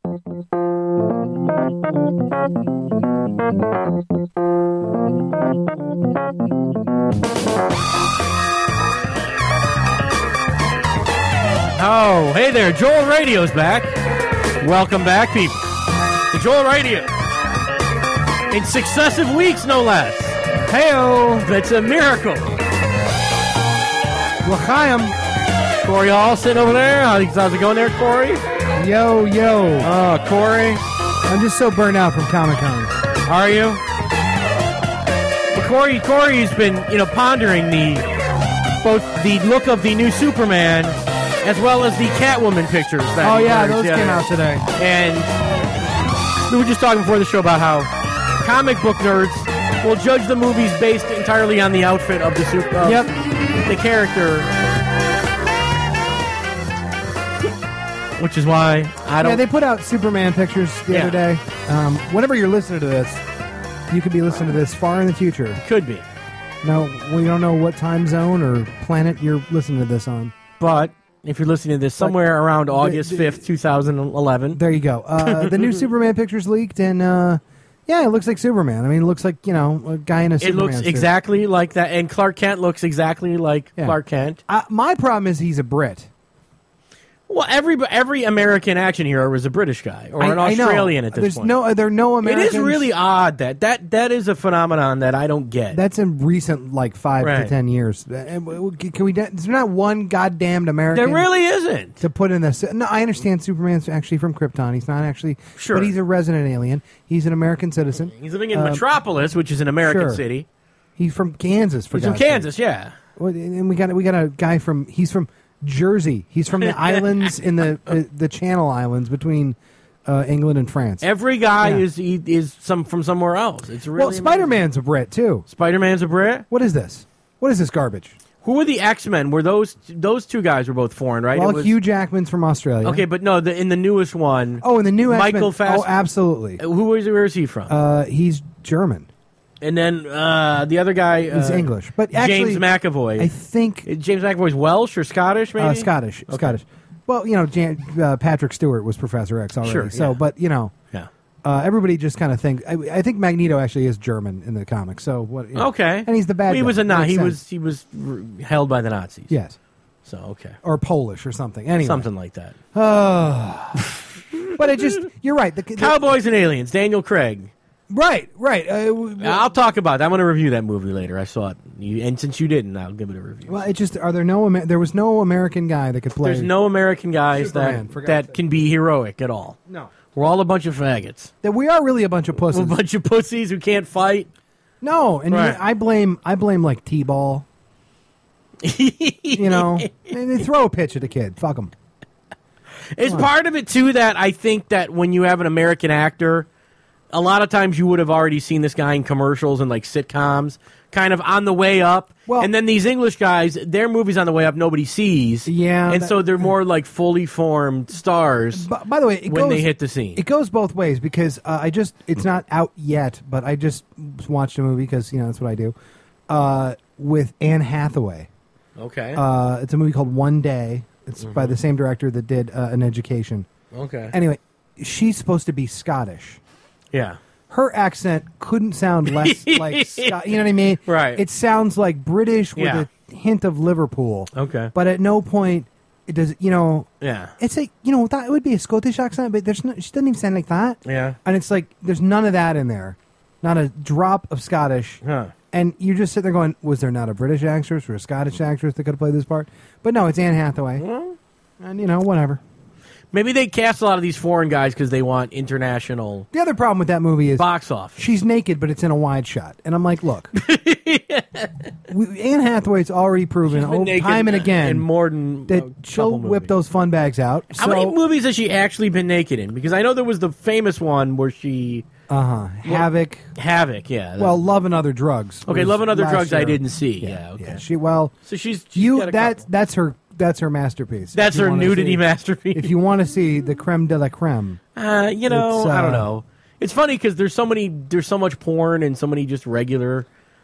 Oh, hey there, Joel Radio's back. Welcome back, people. The Joel Radio. In successive weeks, no less. Hey-o. That's a miracle. L'chaim. Corey Hall sitting over there. How's it going there, Corey? Yo. Corey. I'm just so burnt out from Comic-Con. Are you? Well, Corey's been, pondering both the look of the new Superman as well as the Catwoman pictures. Those came out today. And we were just talking before the show about how comic book nerds will judge the movies based entirely on the outfit of the the character. Which is why I don't... Yeah, they put out Superman pictures the other day. Whenever you're listening to this, you could be listening to this far in the future. Could be. No, we don't know what time zone or planet you're listening to this on. But if you're listening to this somewhere around August 5th, 2011. There you go. The new Superman pictures leaked, and it looks like Superman. I mean, it looks like, a guy in a Superman suit. It looks exactly like that, and Clark Kent looks exactly like Clark Kent. My problem is he's a Brit. Well, every American action hero is a British guy or an Australian at this point. There are no Americans. It is really odd that is a phenomenon that I don't get. That's in recent 5 to 10 years. Can we? There's not one goddamned American. There really isn't to put in this. No, I understand Superman's actually from Krypton. He's not actually, but he's a resident alien. He's an American citizen. He's living in Metropolis, which is an American city. He's from Kansas. He's from Kansas, yeah. Well, and we got a guy from. He's from Jersey. He's from the islands in the Channel Islands between England and France. Every guy is from somewhere else. It's really Spider-Man's a Brit too. Spider-Man's a Brit. What is this? What is this garbage? Who were the X-Men? Were those two guys were both foreign, right? Well, Hugh Jackman's from Australia. Okay, but no, in the newest one. Oh, in the new Michael X-Men. Oh, absolutely. Where is he from? He's German. And then the other guy... He's English. But actually, James McAvoy. I think... James McAvoy's Welsh or Scottish, maybe? Scottish. Okay. Scottish. Well, Patrick Stewart was Professor X already. Sure, so, but, everybody just kind of thinks... I think Magneto actually is German in the comics. So what? Okay. And he's the bad guy. He was held by the Nazis. Yes. So, okay. Or Polish or something. Anyway. Something like that. But it just... You're right. The Cowboys and Aliens, Daniel Craig. Right. I'll talk about that. I'm going to review that movie later. I saw it, and since you didn't, I'll give it a review. Well, there was no American guy that could play. There's no American guys Superman, that can be heroic at all. No, we're all a bunch of faggots. That we are really a bunch of pussies. We're a bunch of pussies who can't fight. No, and I blame like T-ball. And they throw a pitch at a kid. Fuck them. It's part of it too that I think that when you have an American actor. A lot of times you would have already seen this guy in commercials and sitcoms, kind of on the way up. Well, and then these English guys, their movies on the way up, nobody sees. Yeah, and so they're more like fully formed stars. By the way, they hit the scene, it goes both ways because it's not out yet, but I just watched a movie because that's what I do with Anne Hathaway. Okay, it's a movie called One Day. It's by the same director that did An Education. Okay. Anyway, she's supposed to be Scottish. Yeah. Her accent couldn't sound less like Scott. You know what I mean? Right. It sounds like British with a hint of Liverpool. Okay. But at no point it does. Yeah. It's like that would be a Scottish accent, but she doesn't even sound like that. Yeah. And it's like there's none of that in there, not a drop of Scottish. Huh. And you just sit there going, was there not a British actress or a Scottish actress that could have played this part? But no, it's Anne Hathaway. And whatever. Maybe they cast a lot of these foreign guys because they want international. The other problem with that movie is box office. She's naked, but it's in a wide shot, and I'm like, look, Anne Hathaway's already proven time and again that she'll whip those fun bags out. How many movies has she actually been naked in? Because I know there was the famous one where she. Havoc. Havoc, yeah. Well, Love and Other Drugs. Okay, Love and Other Drugs year. I didn't see. Yeah, okay. So she's that's her masterpiece. That's her nudity masterpiece. If you want to see the creme de la creme. I don't know. It's funny because there's so much porn and so many just regular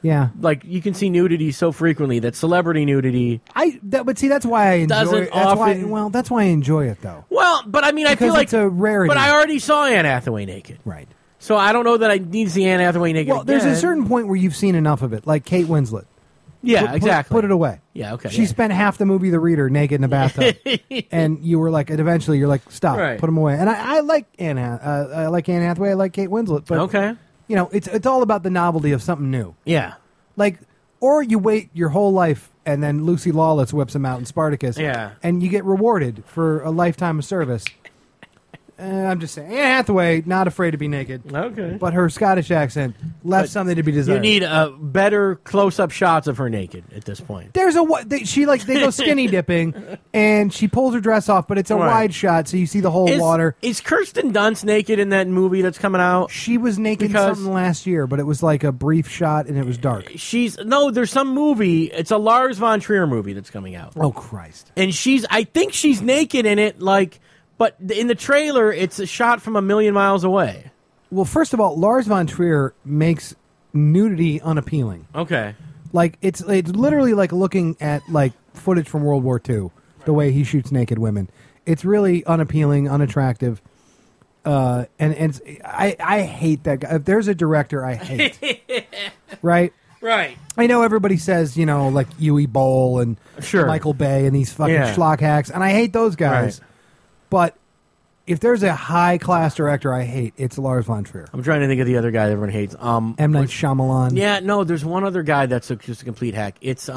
Yeah. Like, you can see nudity so frequently that celebrity nudity. But see, that's why I enjoy Doesn't it. That's often- why, that's why I enjoy it, though. Well, but I mean, I Because feel like it's a rarity. But I already saw Anne Hathaway naked, Right. so I don't know that I need to see Anne Hathaway naked. Well, there's a again. certain point where you've seen enough of it, like Kate Winslet. Yeah, exactly. Put it away. Yeah, okay. She yeah. spent half the movie The Reader naked in a bathtub, and you were like, and eventually you're like, stop, Right. put them away. And I like I like Anne Hathaway, I like Kate Winslet, but Okay. you know, it's all about the novelty of something new. Yeah. Like, or you wait your whole life, and then Lucy Lawless whips him out in Spartacus, Yeah. and you get rewarded for a lifetime of service. I'm just saying, Anne Hathaway, not afraid to be naked. Okay. But her Scottish accent left something to be desired. You need better close-up shots of her naked at this point. There's they go skinny dipping, and she pulls her dress off, but it's a Right. wide shot, so you see the whole water. Is Kirsten Dunst naked in that movie that's coming out? She was naked Because- something last year, but it was like a brief shot, and it was dark. There's some movie. It's a Lars von Trier movie that's coming out, Oh Christ! and I think she's naked in it. But in the trailer, it's a shot from a million miles away. Well, first of all, Lars von Trier makes nudity unappealing. Okay. Like it's literally like looking at like footage from World War II. The way he shoots naked women, it's really unappealing, unattractive. And I hate that guy. If there's a director I hate, right? Right. I know everybody says, you know, like Uwe Boll and Sure. Michael Bay and these fucking Yeah. schlock hacks, and I hate those guys. Right. But if there's a high class director I hate, it's Lars von Trier. I'm trying to think of the other guy that everyone hates. M. Night Shyamalan. Yeah, no, there's one other guy that's just a complete hack. It's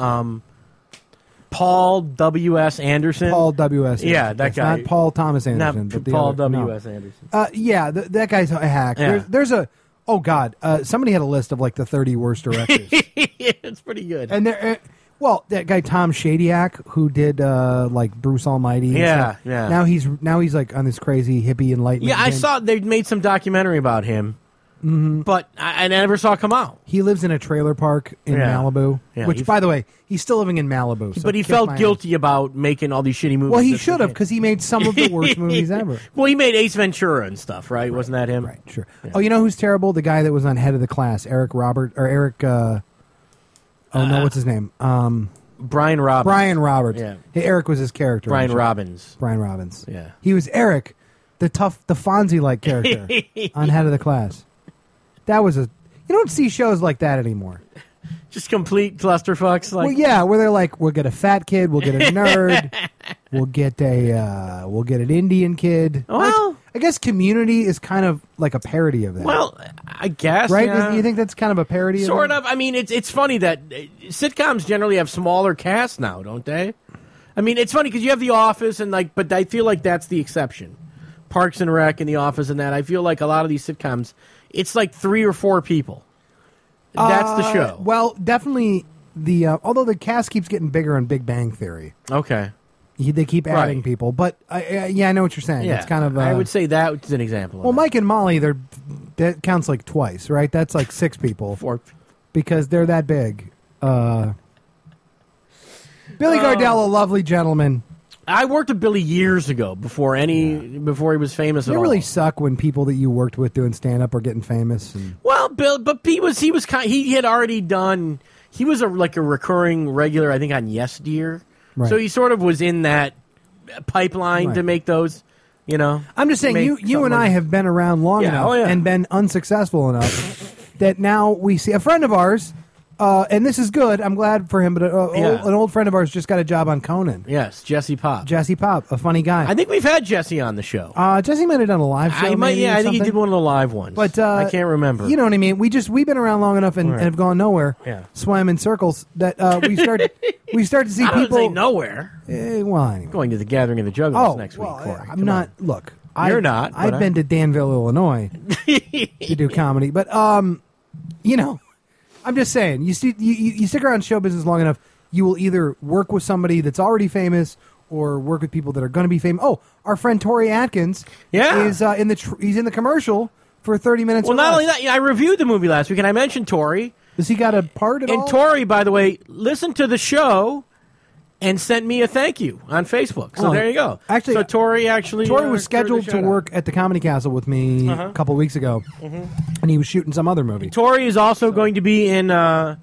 Paul W.S. Anderson. Paul W.S. Yeah, Anderson. that It's guy. Not Paul Thomas Anderson. Not but the Paul other, no. W.S. Anderson. Yeah, that guy's a hack. Yeah. There's a oh god, somebody had a list of like the 30 worst directors, It's pretty good. and there. Well, that guy Tom Shadyac, who did like Bruce Almighty. and Yeah, stuff, yeah. Now he's like on this crazy hippie enlightenment. Yeah, I thing. saw they made some documentary about him, but I never saw it come out. He lives in a trailer park in Yeah. Malibu, Yeah, which, he- by the way, he's still living in Malibu. So But he kiss felt my ass. guilty about making all these shitty movies. Well, he That's should have okay. because he made some of the worst movies ever. Well, he made Ace Ventura and stuff, right? Wasn't that him? Right, sure. Oh, you know who's terrible? The guy that was on Head of the Class, Eric. Oh no, what's his name? Brian Robbins. Brian Roberts. Yeah. Hey, Eric was his character. Brian on the show. Robbins. Brian Robbins. Yeah. He was Eric, the Fonzie-like character on Head of the Class. That was you don't see shows like that anymore. Just complete clusterfucks. Like, Well, yeah, where they're like, we'll get a fat kid, we'll get a nerd, we'll get an Indian kid. Well- Like, I guess Community is kind of like a parody of that. well, I guess. right? Yeah. You think that's kind of a parody? Sort of of. I mean, it's funny that sitcoms generally have smaller casts now, don't they? I mean, it's funny because you have The Office and but I feel like that's the exception. Parks and Rec and The Office and that. I feel like a lot of these sitcoms, it's like 3 or 4 people. That's the show. Well, definitely although the cast keeps getting bigger on Big Bang Theory. Okay. They keep adding Right. people, but yeah, I know what you're saying. Yeah. It's kind of. I would say that's an example. Well, of Mike and Molly, that counts like twice, right? That's like 6 people. 4. Because they're that big. Billy Gardell, a lovely gentleman. I worked with Billy years ago before he was famous at They all. really suck when people that you worked with doing stand up are getting famous. And, Well, Bill, but he had already done. He was a recurring regular, I think, on Yes Dear. Right. So he sort of was in that pipeline Right. to make those. You know, I'm just saying, make you and something I like- have been around long Yeah, enough oh, yeah. and been unsuccessful enough that now we see a friend of ours, and this is good. I'm glad for him, but an old friend of ours just got a job on Conan. Yes, Jesse Pop. Jesse Pop, a funny guy. I think we've had Jesse on the show. Jesse might have done a live show. I maybe, or think he something. did one of the live ones. But I can't remember. You know what I mean? We've been around long enough and, Right. and have gone nowhere. Yeah. Swam in circles that we start to see I don't people. say nowhere. Well, anyway. Going to the Gathering of the Juggalos Oh, next well, week, Corey. I'm Come not. on. Look, You're not, but I've been to Danville, Illinois, to do comedy, but you know, I'm just saying. You stick around show business long enough, you will either work with somebody that's already famous or work with people that are going to be famous. Oh, our friend Tori Atkins, is he's in the commercial for 30 minutes. Well, or not less. only that, I reviewed the movie last week, and I mentioned Tori. Does he got a part at all? And Tori, by the way, listened to the show and sent me a thank you on Facebook. So there you go. Actually, so Tori was scheduled to work at the Comedy Castle with me a couple weeks ago, and he was shooting some other movie. Tori is also going to be in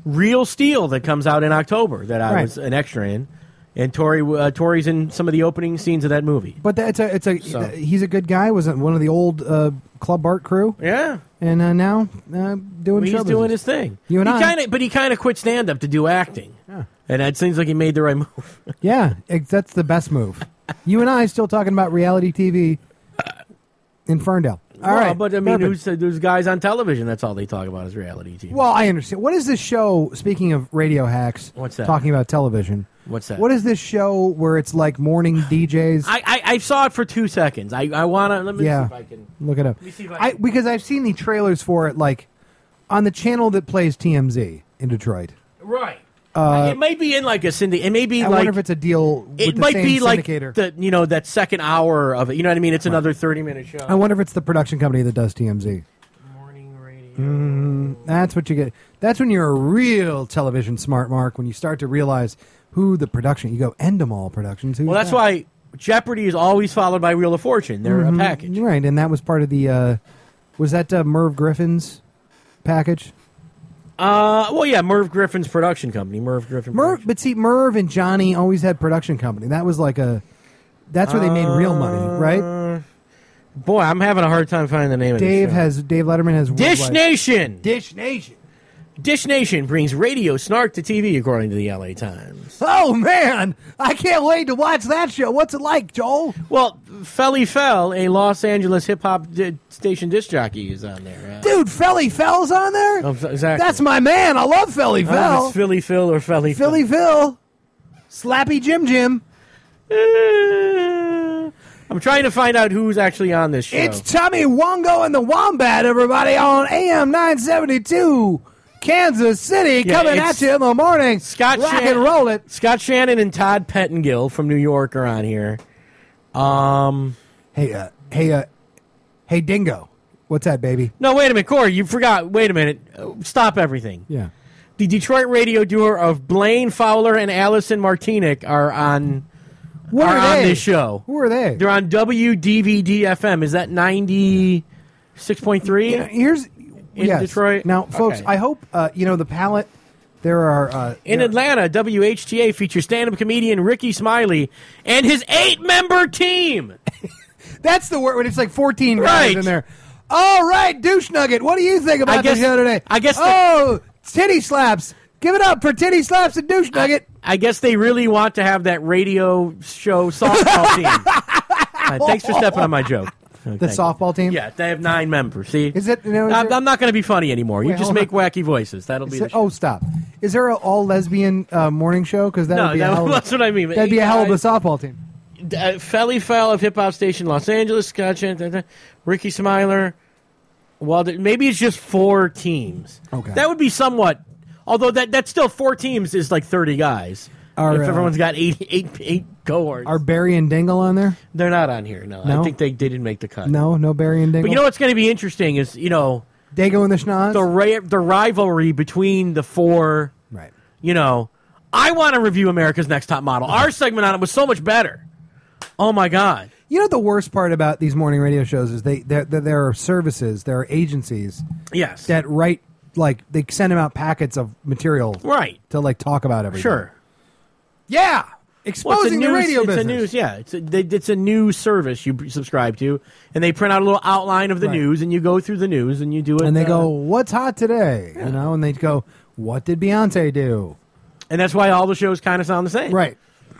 Real Steel that comes out in October that I was an extra in. And Tori's in some of the opening scenes of that movie. But he's a good guy. Was it one of the old Club Bart crew? Yeah. And now doing show business. He's doing his thing. But he kind of quit stand-up to do acting. Yeah. And it seems like he made the right move. Yeah, that's the best move. You and I still talking about reality TV in Ferndale. All right, but I mean, there's guys on television. That's all they talk about is reality TV. Well, I understand. What is this show? Speaking of radio hacks, what's that? Talking about television. What's that? What is this show where it's like morning DJs? I saw it for 2 seconds. I want to let me see if I can look it up. Let me see if because I've seen the trailers for it, like on the channel that plays TMZ in Detroit. Right. It might be in like a syndicator. It may be. I wonder if it's a deal. With it the might same be syndicator. Like that second hour of it. You know what I mean? It's another 30-minute show. I wonder if it's the production company that does TMZ. Morning radio. That's what you get. That's when you're a real television smart mark. When you start to realize who the production. You go Endemol Productions. Well, that's why Jeopardy is always followed by Wheel of Fortune. They're a package, right? And that was part of the. Was that Merv Griffin's package? Well, yeah, Merv Griffin's production company, Merv Griffin. But see, Merv and Johnny always had production company. That was like that's where they made real money, right? Boy, I'm having a hard time finding the name of Dave Letterman has Dish Nation. Dish Nation. Dish Nation brings radio snark to TV, according to the LA Times. Oh, man. I can't wait to watch that show. What's it like, Joel? Well, Felly Fell, a Los Angeles hip-hop station disc jockey, is on there. Dude, Felly Fell's on there? Oh, exactly. That's my man. I love Felly Fell. It's Philly Phil or Felly Phil. Philly Phil. Slappy Jim. I'm trying to find out who's actually on this show. It's Tommy Wongo and the Wombat, everybody, on AM 972. Kansas City coming at you in the morning. Rock and roll it. Scott Shannon and Todd Pettengill from New York are on here. Hey, Dingo. What's that, baby? No, wait a minute, Corey. You forgot. Wait a minute. Stop everything. Yeah. The Detroit radio duo of Blaine Fowler and Allison Martinic are on this show. Who are they? They're on WDVD-FM. Is that 96.3? Here's... In Detroit? Now, folks, I hope, the palette, there are... in Atlanta, WHTA features stand-up comedian Ricky Smiley and his 8-member team. That's the word when it's like 14 guys in there. All right, Douche Nugget, what do you think about the show today? Titty Slaps. Give it up for Titty Slaps and Douche Nugget. I guess they really want to have that radio show softball team. Thanks for stepping on my joke. The softball team? Yeah, they have 9 members. See? Is it? I'm not going to be funny anymore. You just make wacky voices. That'll be the show. Oh, stop. Is there an all-lesbian morning show? Because that's what I mean. That'd be a hell of a softball team. Felly Fell of Hip Hop Station Los Angeles, Scott Shannon, Ricky Smiler. Well, maybe it's just 4 teams. Okay. That would be somewhat... Although that's still 4 teams is like 30 guys. If everyone's got eight cohorts. Are Barry and Dingle on there? They're not on here, no. I think they didn't make the cut. No Barry and Dingle? But you know what's going to be interesting is, Dago and the Schnoz? The rivalry between the 4. Right. I want to review America's Next Top Model. Our segment on it was so much better. Oh, my God. You know the worst part about these morning radio shows is there are services, there are agencies that write, like, they send them out packets of material to, like, talk about everything. Sure. Yeah, exposing the radio business. It's a news service you subscribe to, and they print out a little outline of the news, and you go through the news, and you do it. And they go, "What's hot today?" Yeah. And they go, "What did Beyonce do?" And that's why all the shows kind of sound the same, right?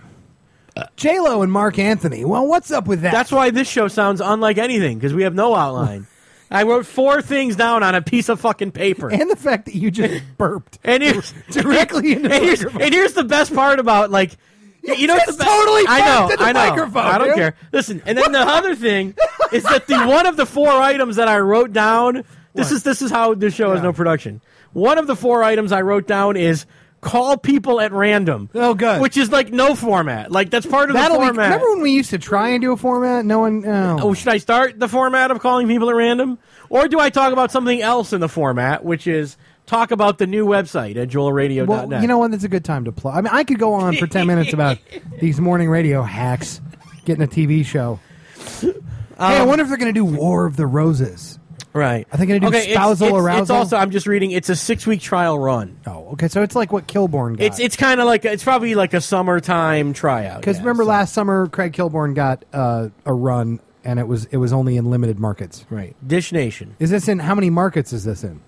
J-Lo and Mark Anthony. Well, what's up with that? That's why this show sounds unlike anything because we have no outline. I wrote 4 things down on a piece of fucking paper. And the fact that you just burped directly into the microphone. And here's the best part about, like, you know, it's totally burped in the microphone. I don't care. Listen, and then the other thing is that one of the 4 items that I wrote down, this is how this show has no production. One of the 4 items I wrote down is call people at random. Oh, good. Which is like no format. Like, that's part of the format. Remember when we used to try and do a format? No one... Oh, should I start the format of calling people at random? Or do I talk about something else in the format, which is talk about the new website at joelradio.net? Well, you know what? That's a good time to plug. I mean, I could go on for 10 minutes about these morning radio hacks, getting a TV show. Hey, I wonder if they're going to do War of the Roses. Are they going to do spousal arousal? It's also, I'm just reading, it's a 6-week trial run. Oh, okay. So it's like what Kilborn got. It's kind of like, it's probably like a summertime tryout. Because remember last summer, Craig Kilborn got a run, and it was only in limited markets. Right. Dish Nation. Is this in, how many markets is this in?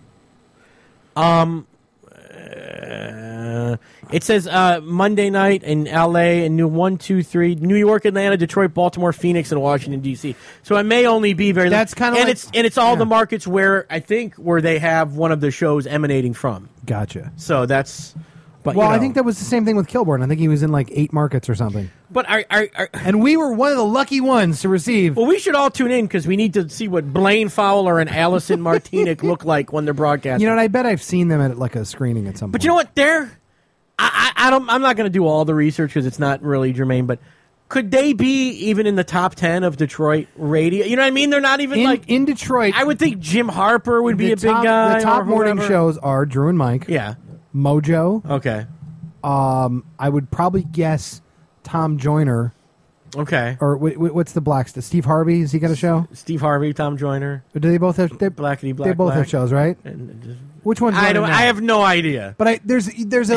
It says Monday night in L.A. and New York, Atlanta, Detroit, Baltimore, Phoenix, and Washington D.C. So it may only be very. That's kind of it's all the markets where they have one of the shows emanating from. Gotcha. So that's. But I think that was the same thing with Kilborn. I think he was in like 8 markets or something. But and we were one of the lucky ones to receive. Well, we should all tune in because we need to see what Blaine Fowler and Allison Martinic look like when they're broadcasting. You know, and I bet I've seen them at like a screening at some point. But you know what? I'm not going to do all the research because it's not really germane. But could they be even in the top 10 of Detroit radio? You know what I mean? They're not even in Detroit. I would think Jim Harper would be a big guy. The top morning shows are Drew and Mike. Yeah. Mojo. Okay. I would probably guess Tom Joyner. Okay. Or what's the black stuff? Steve Harvey? Has he got a show? Steve Harvey, Tom Joyner. Do they both have? Blackity Black. They both have shows, right? Which one's? I have no idea. But there's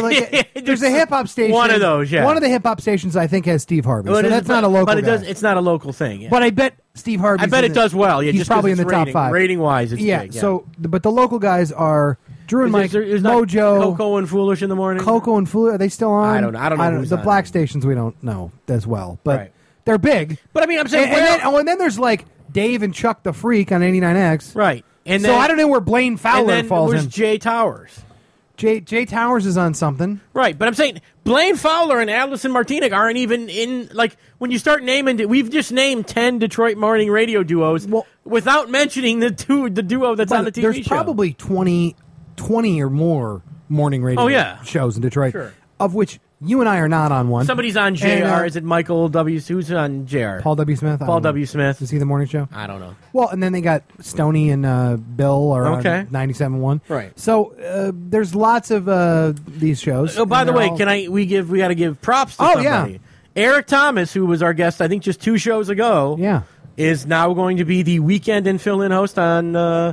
a hip hop station. One of those, yeah. One of the hip hop stations I think has Steve Harvey. So that's not a local. But it's not a local thing. Yeah. But I bet Steve Harvey. I bet it does well. Yeah, he's probably in the top 5. Rating wise, it's big. Yeah. So, but the local guys are Drew and Mike, Mojo, Coco and Foolish in the morning. Coco and Foolish, are they still on? I don't know. The black stations we don't know as well, but they're big. But I mean, I'm saying, and then there's like Dave and Chuck the Freak on 89X, right? And so I don't know where Blaine Fowler falls in. Jay Towers. Jay Towers is on something, right? But I'm saying Blaine Fowler and Allison Martinic aren't even in. Like when you start naming it, we've just named 10 Detroit morning radio duos without mentioning the duo that's on the TV show. There's probably 20 or more morning radio shows in Detroit, of which you and I are not on one. Somebody's on JR. Is it Michael W? Who's on JR? Paul W. Smith. Paul W. Smith. Is he the morning show? I don't know. Well, and then they got Stoney and Bill are on 97.1. Right. So there's lots of these shows. Oh, by the way, we got to give props to somebody. Yeah. Eric Thomas, who was our guest, I think just 2 shows ago, is now going to be the weekend and fill-in host on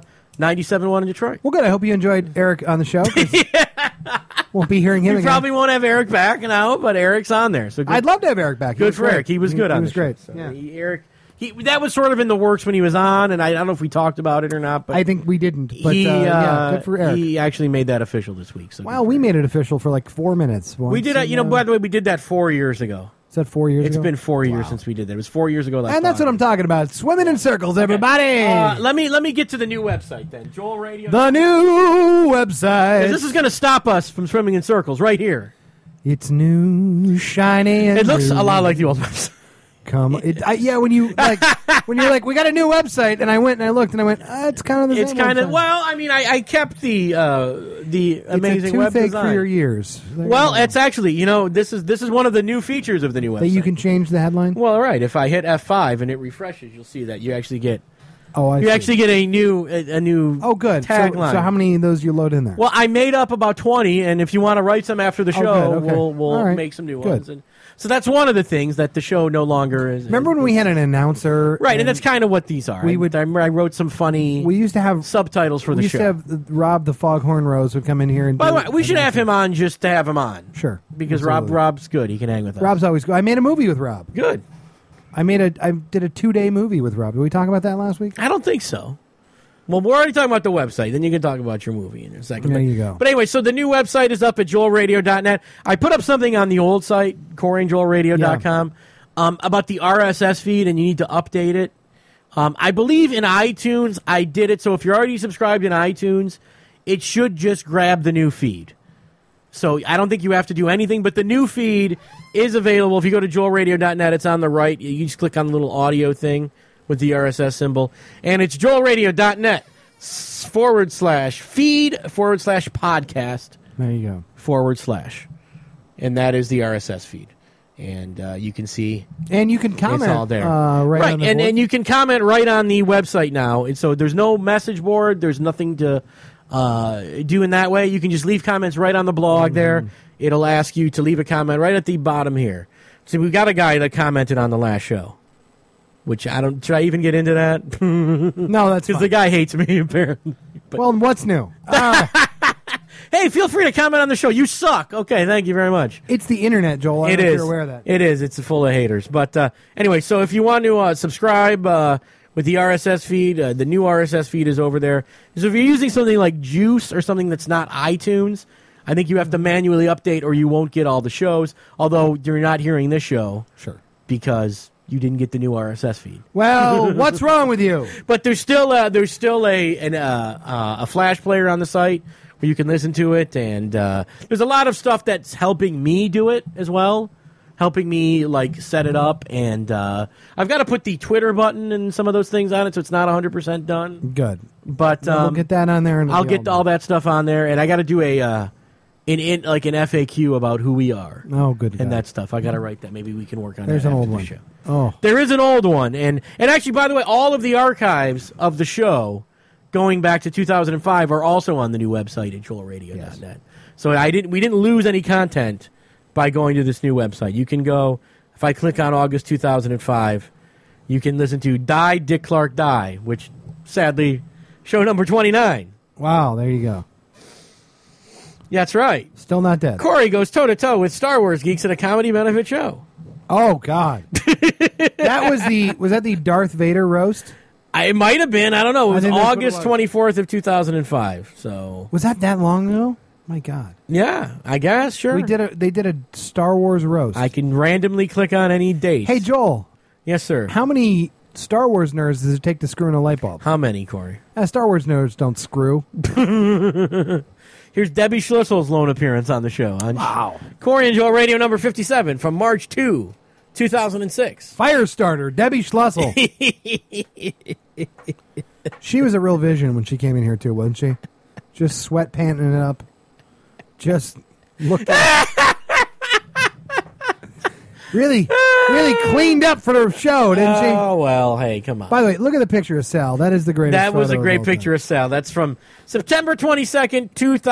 97.1 in Detroit. Well, good. I hope you enjoyed Eric on the show. Won't be hearing him again. We probably won't have Eric back now, but Eric's on there. So I'd love to have Eric back. Good for Eric. He was good on the show. He was great. So Eric, that was sort of in the works when he was on, and I don't know if we talked about it or not. But I think we didn't. But good for Eric. He actually made that official this week. So we made it official for like 4 minutes. We did it. By the way, we did that 4 years ago. Is that 4 years ago? It's been 4 years since we did that. It was 4 years ago. And that's what I'm talking about. Swimming in circles, everybody. Let me get to the new website then. Joel Radio. The new website. This is going to stop us from swimming in circles right here. It's new, shiny, and it looks a lot like the old website. When you're like, we got a new website, and I went and I looked and I went, it's kind of the same. It's kind of I kept the amazing web design for your years. Well, it's actually this is one of the new features of the new website. That you can change the headline. Well, right. If I hit F5 and it refreshes, you'll see that you actually get. You actually get a new good tagline. So how many of those you load in there? Well, I made up about 20, and if you want to write some after the show, we'll make some new ones. And so that's one of the things that the show no longer is. Remember when we had an announcer? Right, and that's kind of what these are. I wrote some funny. We used to have subtitles for the show. We used to have Rob the Foghorn Rose would come in here and. By the way, we should have him on just to have him on. Sure, because Rob's good. He can hang with us. Rob's always good. I made a movie with Rob. Good. I did a 2-day movie with Rob. Did we talk about that last week? I don't think so. Well, we're already talking about the website. Then you can talk about your movie in a second. There you go. But anyway, so the new website is up at joelradio.net. I put up something on the old site, CoreyandJoelRadio.com, about the RSS feed, and you need to update it. I believe in iTunes, I did it. So if you're already subscribed in iTunes, it should just grab the new feed. So I don't think you have to do anything, but the new feed is available. If you go to joelradio.net, it's on the right. You just click on the little audio thing with the RSS symbol. And it's joelradio.net /feed/podcast. There you go. / And that is the RSS feed. And you can see. And you can comment. It's all there. Right. On the board. And you can comment right on the website now. And so there's no message board. There's nothing to do in that way. You can just leave comments right on the blog there. It'll ask you to leave a comment right at the bottom here. So we got a guy that commented on the last show. which I don't. Should I even get into that? No, that's because the guy hates me apparently. But. Well, what's new? Hey, feel free to comment on the show. You suck. Okay, thank you very much. It's the internet, Joel. I don't know if you're aware of that. It is. It's full of haters. But anyway, so if you want to subscribe with the RSS feed, the new RSS feed is over there. So if you're using something like Juice or something that's not iTunes, I think you have to manually update or you won't get all the shows, although you're not hearing this show. Sure. Because you didn't get the new RSS feed. Well, what's wrong with you? But there's still a Flash player on the site where you can listen to it, and there's a lot of stuff that's helping me do it as well, helping me like set it up, and I've got to put the Twitter button and some of those things on it, so it's not 100% done. Good, but we'll get that on there, and I'll get all that stuff on there, and I got to do an FAQ about who we are. Oh, good, and that stuff. I got to write that. Maybe we can work on. There's that an old the one. Show. Oh, there is an old one, and actually, by the way, all of the archives of the show going back to 2005 are also on the new website at joelradio.net. Yes. So we didn't lose any content by going to this new website. You can go, if I click on August 2005, you can listen to Die, Dick Clark, Die, which sadly, show number 29. Wow, there you go. Yeah, that's right. Still not dead. Corey goes toe-to-toe with Star Wars geeks at a comedy benefit show. Oh, God. Was that the Darth Vader roast? It might have been. I don't know. It was August 24th of 2005. So was that long ago? My God. Yeah, I guess. Sure. They did a Star Wars roast. I can randomly click on any date. Hey, Joel. Yes, sir. How many Star Wars nerds does it take to screw in a light bulb? How many, Corey? Star Wars nerds don't screw. Here's Debbie Schlussel's lone appearance on the show. Wow. Corey and Joel Radio number 57 from March 2, 2006. Firestarter, Debbie Schlussel. She was a real vision when she came in here, too, wasn't she? Just sweat panting it up. Just looked really cleaned up for the show, didn't she? Oh, well, hey, come on. By the way, look at the picture of Sal. That is the greatest That was a great picture time. of Sal. That's from September 22nd,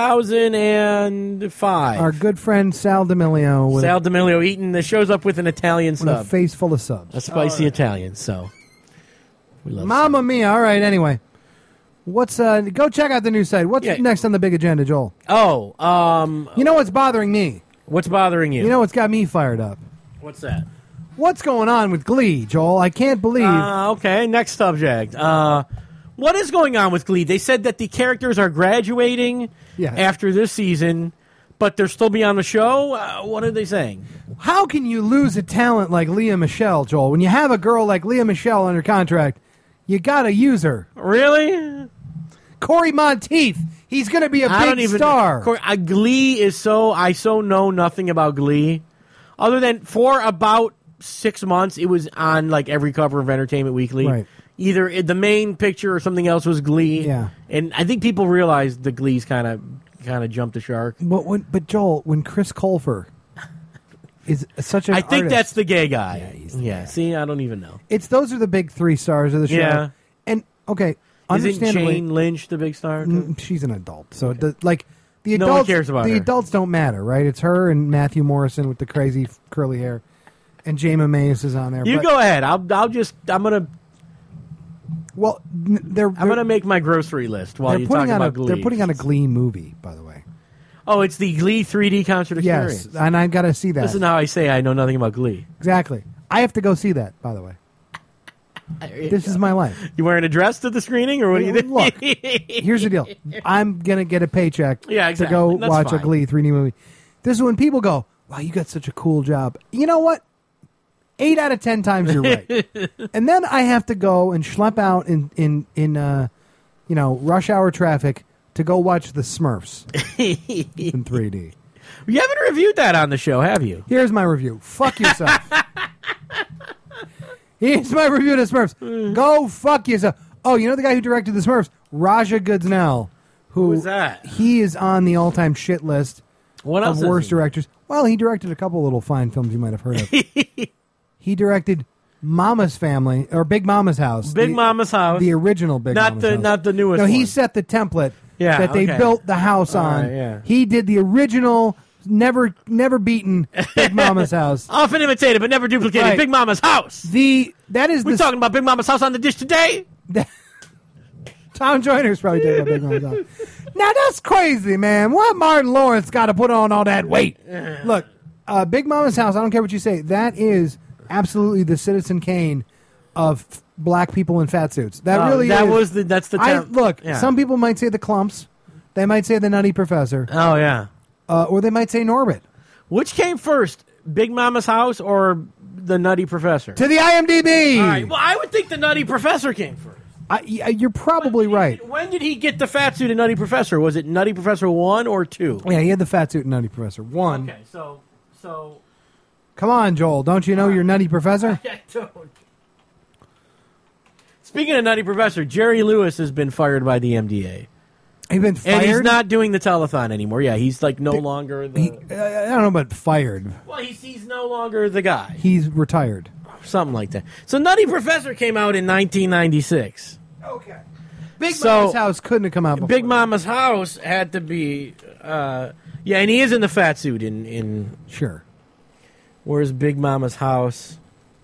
2005. Our good friend Sal D'Amelio. Sal D'Amelio eating. That shows up with an Italian sub. With a face full of subs. A spicy Italian, so. We love Mamma Sal. mia. All right, anyway. What's go check out the new site. What's next on the big agenda, Joel? Oh, you know what's bothering me? What's bothering you? You know what's got me fired up? What's that? What's going on with Glee, Joel? I can't believe. Okay, next subject. What is going on with Glee? They said that the characters are graduating after this season, but they'll still be on the show. What are they saying? How can you lose a talent like Leah Michele, Joel? When you have a girl like Leah Michele under contract, you got to use her. Really? Corey Monteith. He's going to be a big star. Corey, Glee is so... I know nothing about Glee. Other than for about 6 months, it was on like every cover of Entertainment Weekly. Right. Either the main picture or something else was Glee. Yeah. And I think people realized the Glee's kind of jumped the shark. But Joel, when Chris Colfer is such an I think artist, that's the gay guy. Yeah, he's the guy. See, I don't even know. Those are the big three stars of the show. Yeah. And okay, Isn't understandably, Jane Lynch the big star? Too? She's an adult, so the adults. No one cares about the her. adults don't matter, right? It's her and Matthew Morrison with the crazy curly hair, and Jayma Mays is on there. You go ahead. I'm gonna. Well, I'm gonna make my grocery list while you talk about Glee. They're putting on a Glee movie, by the way. Oh, it's the Glee 3D concert experience. Yes, and I got to see that. Listen how I say I know nothing about Glee. Exactly. I have to go see that, by the way. This is my life. You wearing a dress to the screening, or what do you do? Look, here's the deal. I'm going to get a paycheck to go watch a Glee 3D movie. This is when people go, wow, you got such a cool job. You know what? 8 out of 10 times you're right. And then I have to go and schlep out in rush hour traffic to go watch the Smurfs in 3D. You haven't reviewed that on the show, have you? Here's my review. Fuck yourself. Here's my review of the Smurfs. Go fuck yourself. Oh, you know the guy who directed the Smurfs? Raja Goodznell. Who is that? He is on the all-time shit list of worst directors. Well, he directed a couple little fine films you might have heard of. He directed Mama's Family, or Big Mama's House. Mama's House. The original Big Mama's House. Not the newest one. one. He set the template that they built the house on. Right, yeah. He did the original Never beaten Big Mama's House. Often imitated, but never duplicated. Right. Big Mama's House. We're talking about Big Mama's House on the dish today. Tom Joyner's probably talking about Big Mama's House. Now that's crazy, man. What Martin Lawrence got to put on all that weight? Look, Big Mama's House. I don't care what you say. That is absolutely the Citizen Kane of black people in fat suits. That really is. That's the term. Look, some people might say the Clumps. They might say the Nutty Professor. Oh yeah. Or they might say Norbit. Which came first, Big Mama's House or the Nutty Professor? To the IMDb. All right. Well, I would think the Nutty Professor came first. You're probably right. When did he get the fat suit in Nutty Professor? Was it Nutty Professor 1 or 2? Yeah, he had the fat suit in Nutty Professor 1. Okay, so... Come on, Joel. Don't you know your Nutty Professor? I don't. Speaking of Nutty Professor, Jerry Lewis has been fired by the MDA. He's been fired? And he's not doing the telethon anymore. Yeah, he's like no longer the... I don't know about fired. Well, he's no longer the guy. He's retired. Something like that. So Nutty Professor came out in 1996. Okay. Big Mama's House couldn't have come out before. Big Mama's House had to be... and he is in the fat suit in... Sure. Where's Big Mama's House?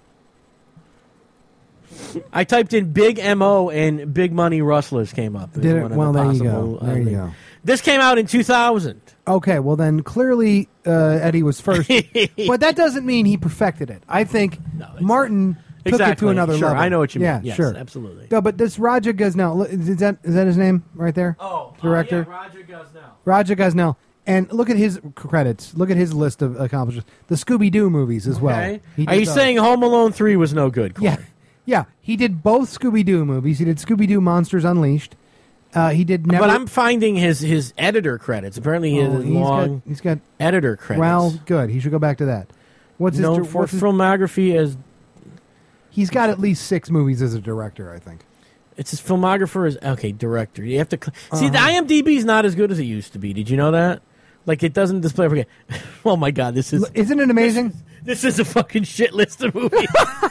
I typed in Big M.O. and Big Money Rustlers came up. Did it? Well, there you go. There you go. This came out in 2000. Okay, well then clearly Eddie was first. But that doesn't mean he perfected it. I think Martin took it to another level. I know what you mean. Yeah, yes, sure. Absolutely. No, but this Raja Gosnell, is that his name right there? Oh, director? Yeah, Raja Gosnell. Raja Gosnell. And look at his credits. Look at his list of accomplishments. The Scooby-Doo movies as well. Are you saying Home Alone 3 was no good, Corey? Yeah. He did both Scooby-Doo movies. He did Scooby-Doo Monsters Unleashed. He did never... But I'm finding his editor credits. Apparently he's got editor credits. Well, good. He should go back to that. What's his filmography as... He's got at least 6 movies as a director, I think. It's his filmographer as... Okay, director. You have to... See, the IMDb is not as good as it used to be. Did you know that? Like, it doesn't display... Okay. Oh, my God. This is... Isn't it amazing? This is a fucking shit list of movies.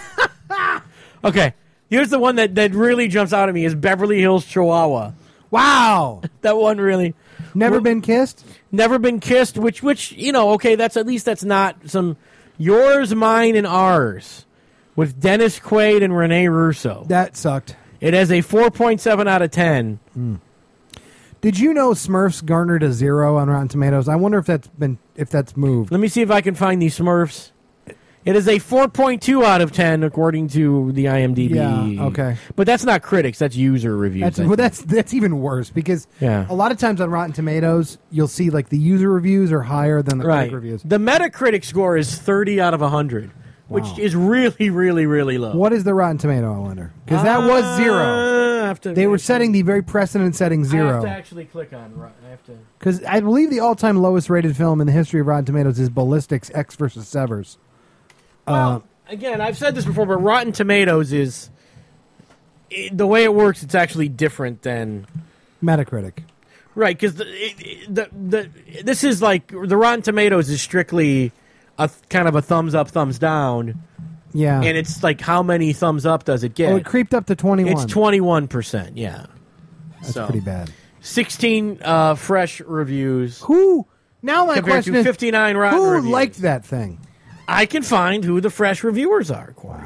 Okay. Here's the one that really jumps out at me is Beverly Hills Chihuahua. Wow. That one really... Never Been Kissed? Never Been Kissed, which okay, that's not some... Yours, Mine, and Ours with Dennis Quaid and Rene Russo. That sucked. It has a 4.7 out of 10. Did you know Smurfs garnered a 0 on Rotten Tomatoes? I wonder if that's moved. Let me see if I can find these Smurfs. It is a 4.2 out of 10 according to the IMDb. Yeah, okay. But that's not critics, that's user reviews. That's even worse because a lot of times on Rotten Tomatoes, you'll see like the user reviews are higher than the critic reviews. The Metacritic score is 30 out of 100. Which is really, really, really low. What is the Rotten Tomato, I wonder? Because that was 0. They were setting the very precedent-setting 0. I have to actually click on. Because I believe the all-time lowest-rated film in the history of Rotten Tomatoes is Ballistics: X vs. Severs. Well, again, I've said this before, but Rotten Tomatoes is... the way it works, it's actually different than... Metacritic. Right, because this is like... The Rotten Tomatoes is strictly... a kind of a thumbs up, thumbs down. Yeah. And it's like, how many thumbs up does it get? Oh, it creeped up to 21. It's 21%, yeah. That's pretty bad. 16 fresh reviews. Who? Now my question is, 59 rotten reviews. Who liked that thing? I can find who the fresh reviewers are, Corey.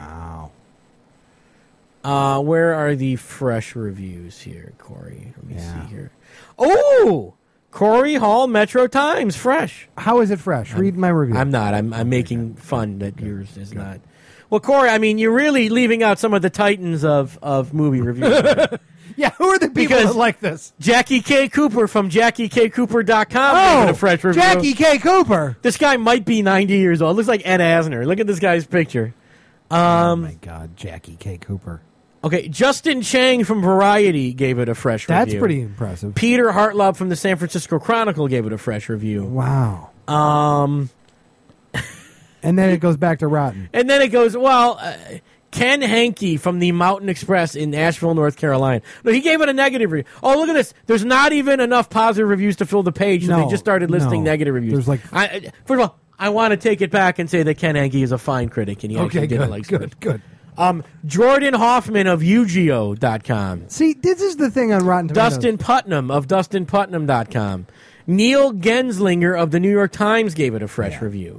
Wow. Where are the fresh reviews here, Corey? Let me see here. Oh! Corey Hall, Metro Times, fresh. How is it fresh? Read my review. I'm not. I'm making fun that yours is not. Well, Corey, I mean, you're really leaving out some of the titans of movie reviews. Yeah, who are the people that like this? Jackie K. Cooper from JackieKCooper.com gave it a fresh review. Jackie K. Cooper. This guy might be 90 years old. Looks like Ed Asner. Look at this guy's picture. Oh, my God. Jackie K. Cooper. Okay, Justin Chang from Variety gave it a fresh review. That's pretty impressive. Peter Hartlaub from the San Francisco Chronicle gave it a fresh review. Wow. And then it goes back to rotten. And then it goes, Ken Hankey from the Mountain Express in Asheville, North Carolina. No, he gave it a negative review. Oh, look at this. There's not even enough positive reviews to fill the page, so they just started listing negative reviews. There's first of all, I want to take it back and say that Ken Hankey is a fine critic, and he actually did like good. Jordan Hoffman of UGO.com. See, this is the thing on Rotten Tomatoes. Dustin Putnam of DustinPutnam.com. Neil Genslinger of the New York Times gave it a fresh review.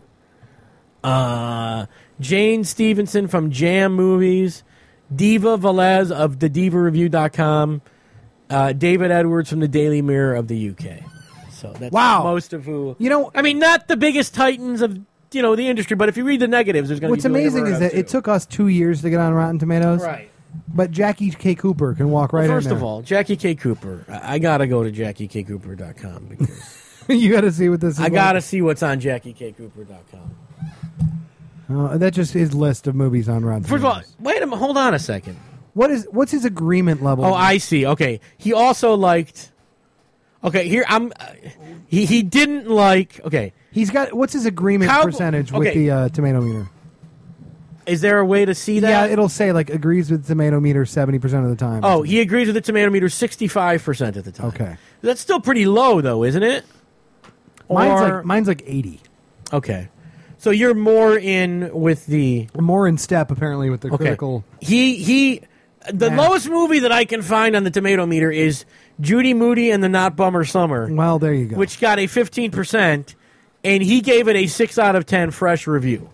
Jane Stevenson from Jam Movies, Diva Velez of the DivaReview.com, David Edwards from the Daily Mirror of the UK. So that's most of who. I mean, not the biggest titans of the industry, but if you read the negatives, there's going to be. What's amazing is that it took us 2 years to get on Rotten Tomatoes, right? But Jackie K. Cooper can walk right in there. First of all, Jackie K. Cooper. I gotta go to JackieKCooper.com because you got to see what this is. I gotta see what's on JackieKCooper.com. That's just his list of movies on Rotten Tomatoes. First of all, wait a minute. Hold on a second. What's his agreement level? Oh, I see. Okay, he also liked. Okay, here he didn't like. Okay, he's got. What's his agreement percentage with the tomato meter? Is there a way to see that? Yeah, it'll say agrees with tomato meter 70% of the time. Oh, he agrees with the tomato meter 65% of the time. Okay, that's still pretty low, though, isn't it? Mine's like 80. Okay, so you're more in with the more in step apparently with the critical. The lowest movie that I can find on the tomato meter is Judy Moody and the Not Bummer Summer. Well, there you go. Which got a 15%, and he gave it a 6 out of 10 fresh review.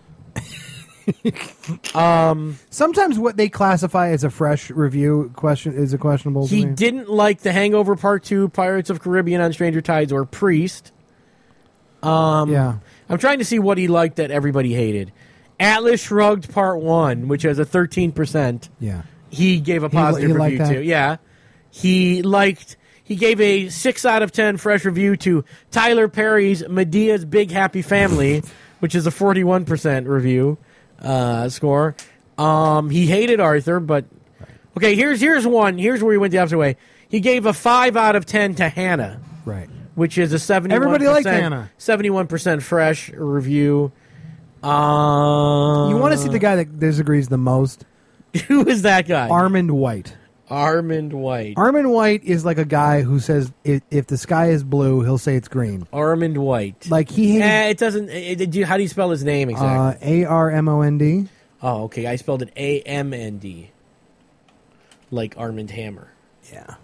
Sometimes what they classify as a fresh review is a questionable. He didn't like The Hangover Part 2, Pirates of Caribbean on Stranger Tides, or Priest. I'm trying to see what he liked that everybody hated. Atlas Shrugged Part 1, which has a 13%. Yeah. He gave a positive review to. Yeah. He gave a 6 out of 10 fresh review to Tyler Perry's Medea's Big Happy Family, which is a 41% review score. He hated Arthur, but okay, here's one. Here's where he went the opposite way. He gave a 5 out of 10 to Hannah. Right. Which is a 71%. Everybody liked Hannah. 71% fresh review. You want to see the guy that disagrees the most? Who is that guy? Armand White. Armand White. Armand White is like a guy who says if the sky is blue, he'll say it's green. Armand White. Like he hated. It doesn't. How do you spell his name exactly? Armond. Oh, okay. I spelled it AMND. Like Armand Hammer. Yeah.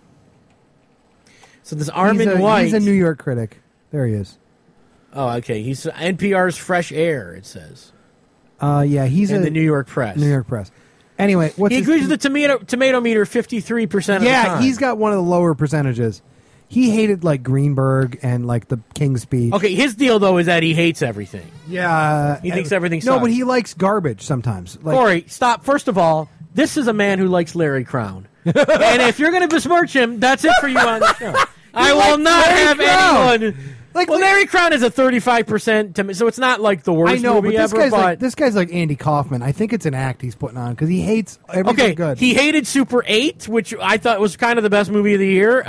So this Armand White. He's a New York critic. There he is. Oh, okay. He's NPR's Fresh Air. It says. He's in the New York Press. New York Press. Anyway, he agrees with the tomato meter 53% of the time. Yeah, he's got one of the lower percentages. He hated Greenberg and the King's Speech. Okay, his deal though is that he hates everything. Yeah, he thinks everything sucks. No, but he likes garbage sometimes. Corey, stop. First of all, this is a man who likes Larry Crown, and if you're going to besmirch him, that's it for you on the show. I will not have anyone. Larry Crown is a 35%, so it's not the worst movie ever. But this guy's like Andy Kaufman. I think it's an act he's putting on because he hates everything good. He hated Super 8, which I thought was kind of the best movie of the year.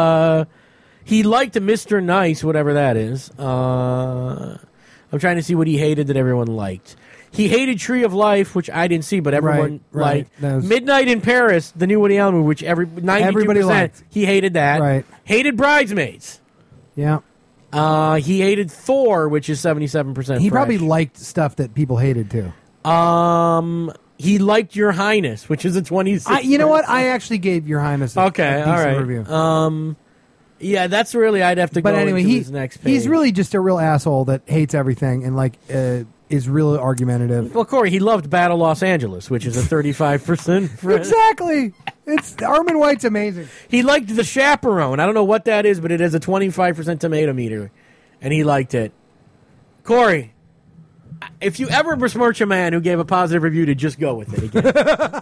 He liked Mr. Nice, whatever that is. I'm trying to see what he hated that everyone liked. He hated Tree of Life, which I didn't see, but everyone liked. Midnight in Paris, the new Woody Allen movie, which everybody liked. He hated that. Right. Hated Bridesmaids. Yeah. He hated Thor, which is 77%. He probably liked stuff that people hated too. He liked Your Highness, which is a 26%. You know what? I actually gave Your Highness a decent review. Yeah, that's really I'd have to go into his next page. He's really just a real asshole that hates everything and is really argumentative. Well, Corey, he loved Battle Los Angeles, which is a 35%. Exactly. Armand White's amazing. He liked The Chaperone. I don't know what that is, but it has a 25% tomato meter, and he liked it. Corey, if you ever besmirch a man who gave a positive review, to just go with it again.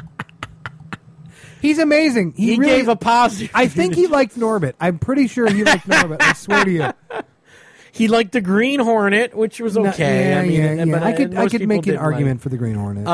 He's amazing. He really gave a positive. I think he liked Norbit. I'm pretty sure he liked Norbit. I swear to you. He liked the Green Hornet, which was okay. But I could make an argument for the Green Hornet.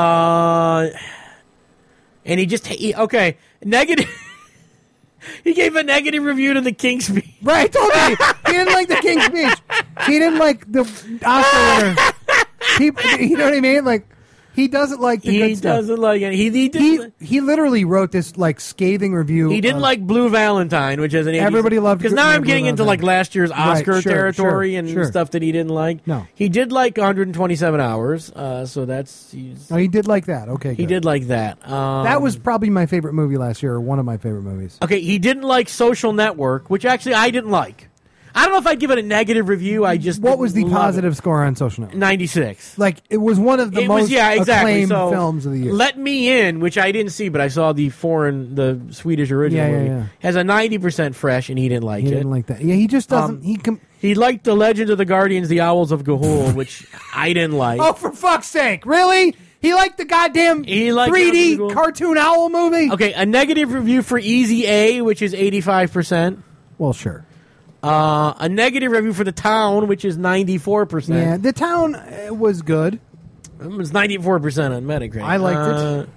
And he just negative. He gave a negative review to the King's Speech. Right, totally. He didn't like the King's Speech. He didn't like the Oscar winner. You know what I mean? He doesn't like the good stuff. He doesn't like it. He literally wrote this scathing review. He didn't like Blue Valentine, which is an 80s. Everybody loved. Because now I'm getting into last year's Oscar territory and stuff that he didn't like. No, he did like 127 Hours. So that's. He did like that. Okay, he did like that. That was probably my favorite movie last year, or one of my favorite movies. Okay, he didn't like Social Network, which actually I didn't like. I don't know if I'd give it a negative review. I just What was the positive score on Social Network? 96. Like, it was one of the most acclaimed so, films of the year. Let Me In, which I didn't see, but I saw the Swedish original movie, has a 90% fresh, and he didn't like it. He didn't like that. Yeah, he just doesn't. He liked The Legend of the Guardians, The Owls of Ga'Hoole, which I didn't like. Oh, for fuck's sake. Really? He liked the goddamn 3D cartoon owl movie? Okay, a negative review for Easy A, which is 85%. Well, sure. A negative review for The Town, which is 94%. Yeah, The Town was good. It was 94% on Metacritic. I liked it.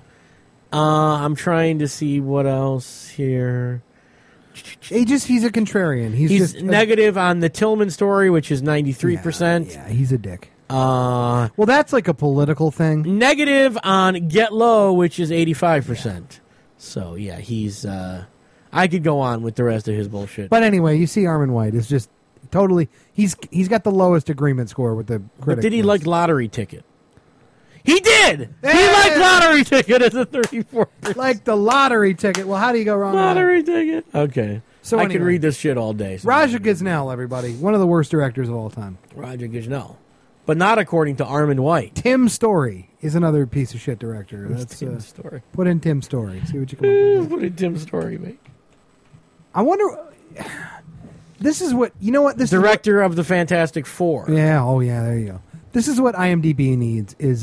I'm trying to see what else here. He's a contrarian. He's just negative on The Tillman Story, which is 93%. Yeah, he's a dick. Well, that's like a political thing. Negative on Get Low, which is 85%. Yeah. So, yeah, he's... I could go on with the rest of his bullshit. But anyway, you see Armond White is just totally... He's got the lowest agreement score with the critics. But did he like Lottery Ticket? He did! Hey! He liked Lottery Ticket as a 34%. Like the Lottery Ticket. Well, how do you go wrong Lottery with that? Ticket. Okay. So I could read this shit all day. Raja Gosnell, everybody. One of the worst directors of all time. Raja Gosnell. But not according to Armond White. Tim Story is another piece of shit director. That's Tim Story. Put in Tim Story. See what you come up with. Put in Tim Story, mate. I wonder... This is what... You know what? This Director of the Fantastic Four. Yeah, oh yeah, there you go. This is what IMDb needs is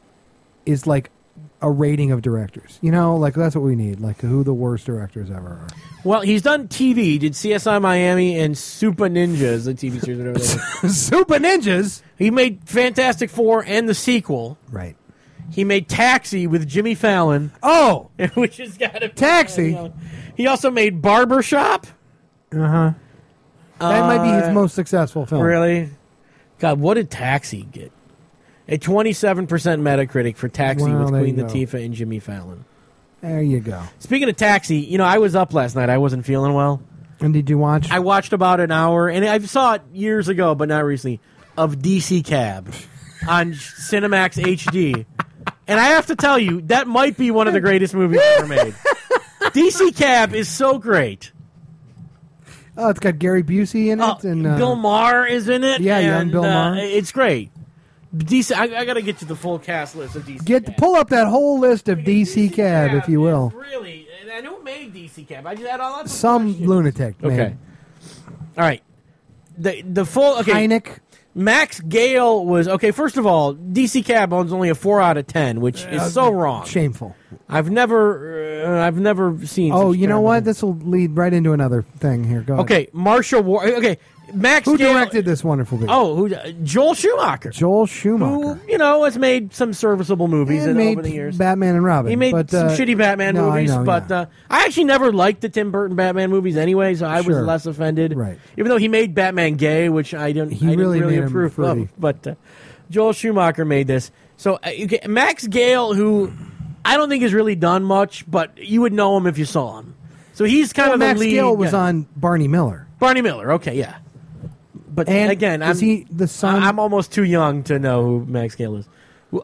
like a rating of directors. You know, like that's what we need. Like who the worst directors ever are. Well, he's done TV. He did CSI Miami and Super Ninjas, the TV series. Whatever that is. Super Ninjas? He made Fantastic Four and the sequel. Right. He made Taxi with Jimmy Fallon. Oh! Which has got to be... Taxi? He also made Barbershop. Uh-huh. That might be his most successful film. Really? God, what did Taxi get? A 27% Metacritic for Taxi with Queen Latifah and Jimmy Fallon. There you go. Speaking of Taxi, I was up last night. I wasn't feeling well. And did you watch? I watched about an hour, and I saw it years ago, but not recently, of DC Cab on Cinemax HD. And I have to tell you, that might be one of the greatest movies ever made. DC Cab is so great. Oh, it's got Gary Busey in it, and Bill Maher is in it. Yeah, young Bill Maher. It's great. DC. I got to get to the full cast list of DC. Cab. Pull up that whole list of DC Cab, if you will. Really, and I know who made DC Cab. I just had all that. Some lunatic. Okay. All right. The full. Okay. Hynek. Max Gale was okay. First of all, DC Cab owns only a 4 out of 10, which is so wrong. Shameful. I've never seen. Oh, you know what? This will lead right into another thing here. Go ahead. Okay, Marshall War. Okay, Max. Who Gale, directed this wonderful video? Oh, Joel Schumacher. Joel Schumacher. Who has made some serviceable movies over the years. Batman and Robin. He made some shitty Batman movies, I actually never liked the Tim Burton Batman movies anyway, so I was less offended. Right. Even though he made Batman gay, which I didn't really approve of. But Joel Schumacher made this. So Max Gale, who I don't think has really done much, but you would know him if you saw him. So he's kind of the lead. Max Gale was on Barney Miller. Barney Miller, okay, yeah. But and again, is he the son? I'm almost too young to know who Max Gale is.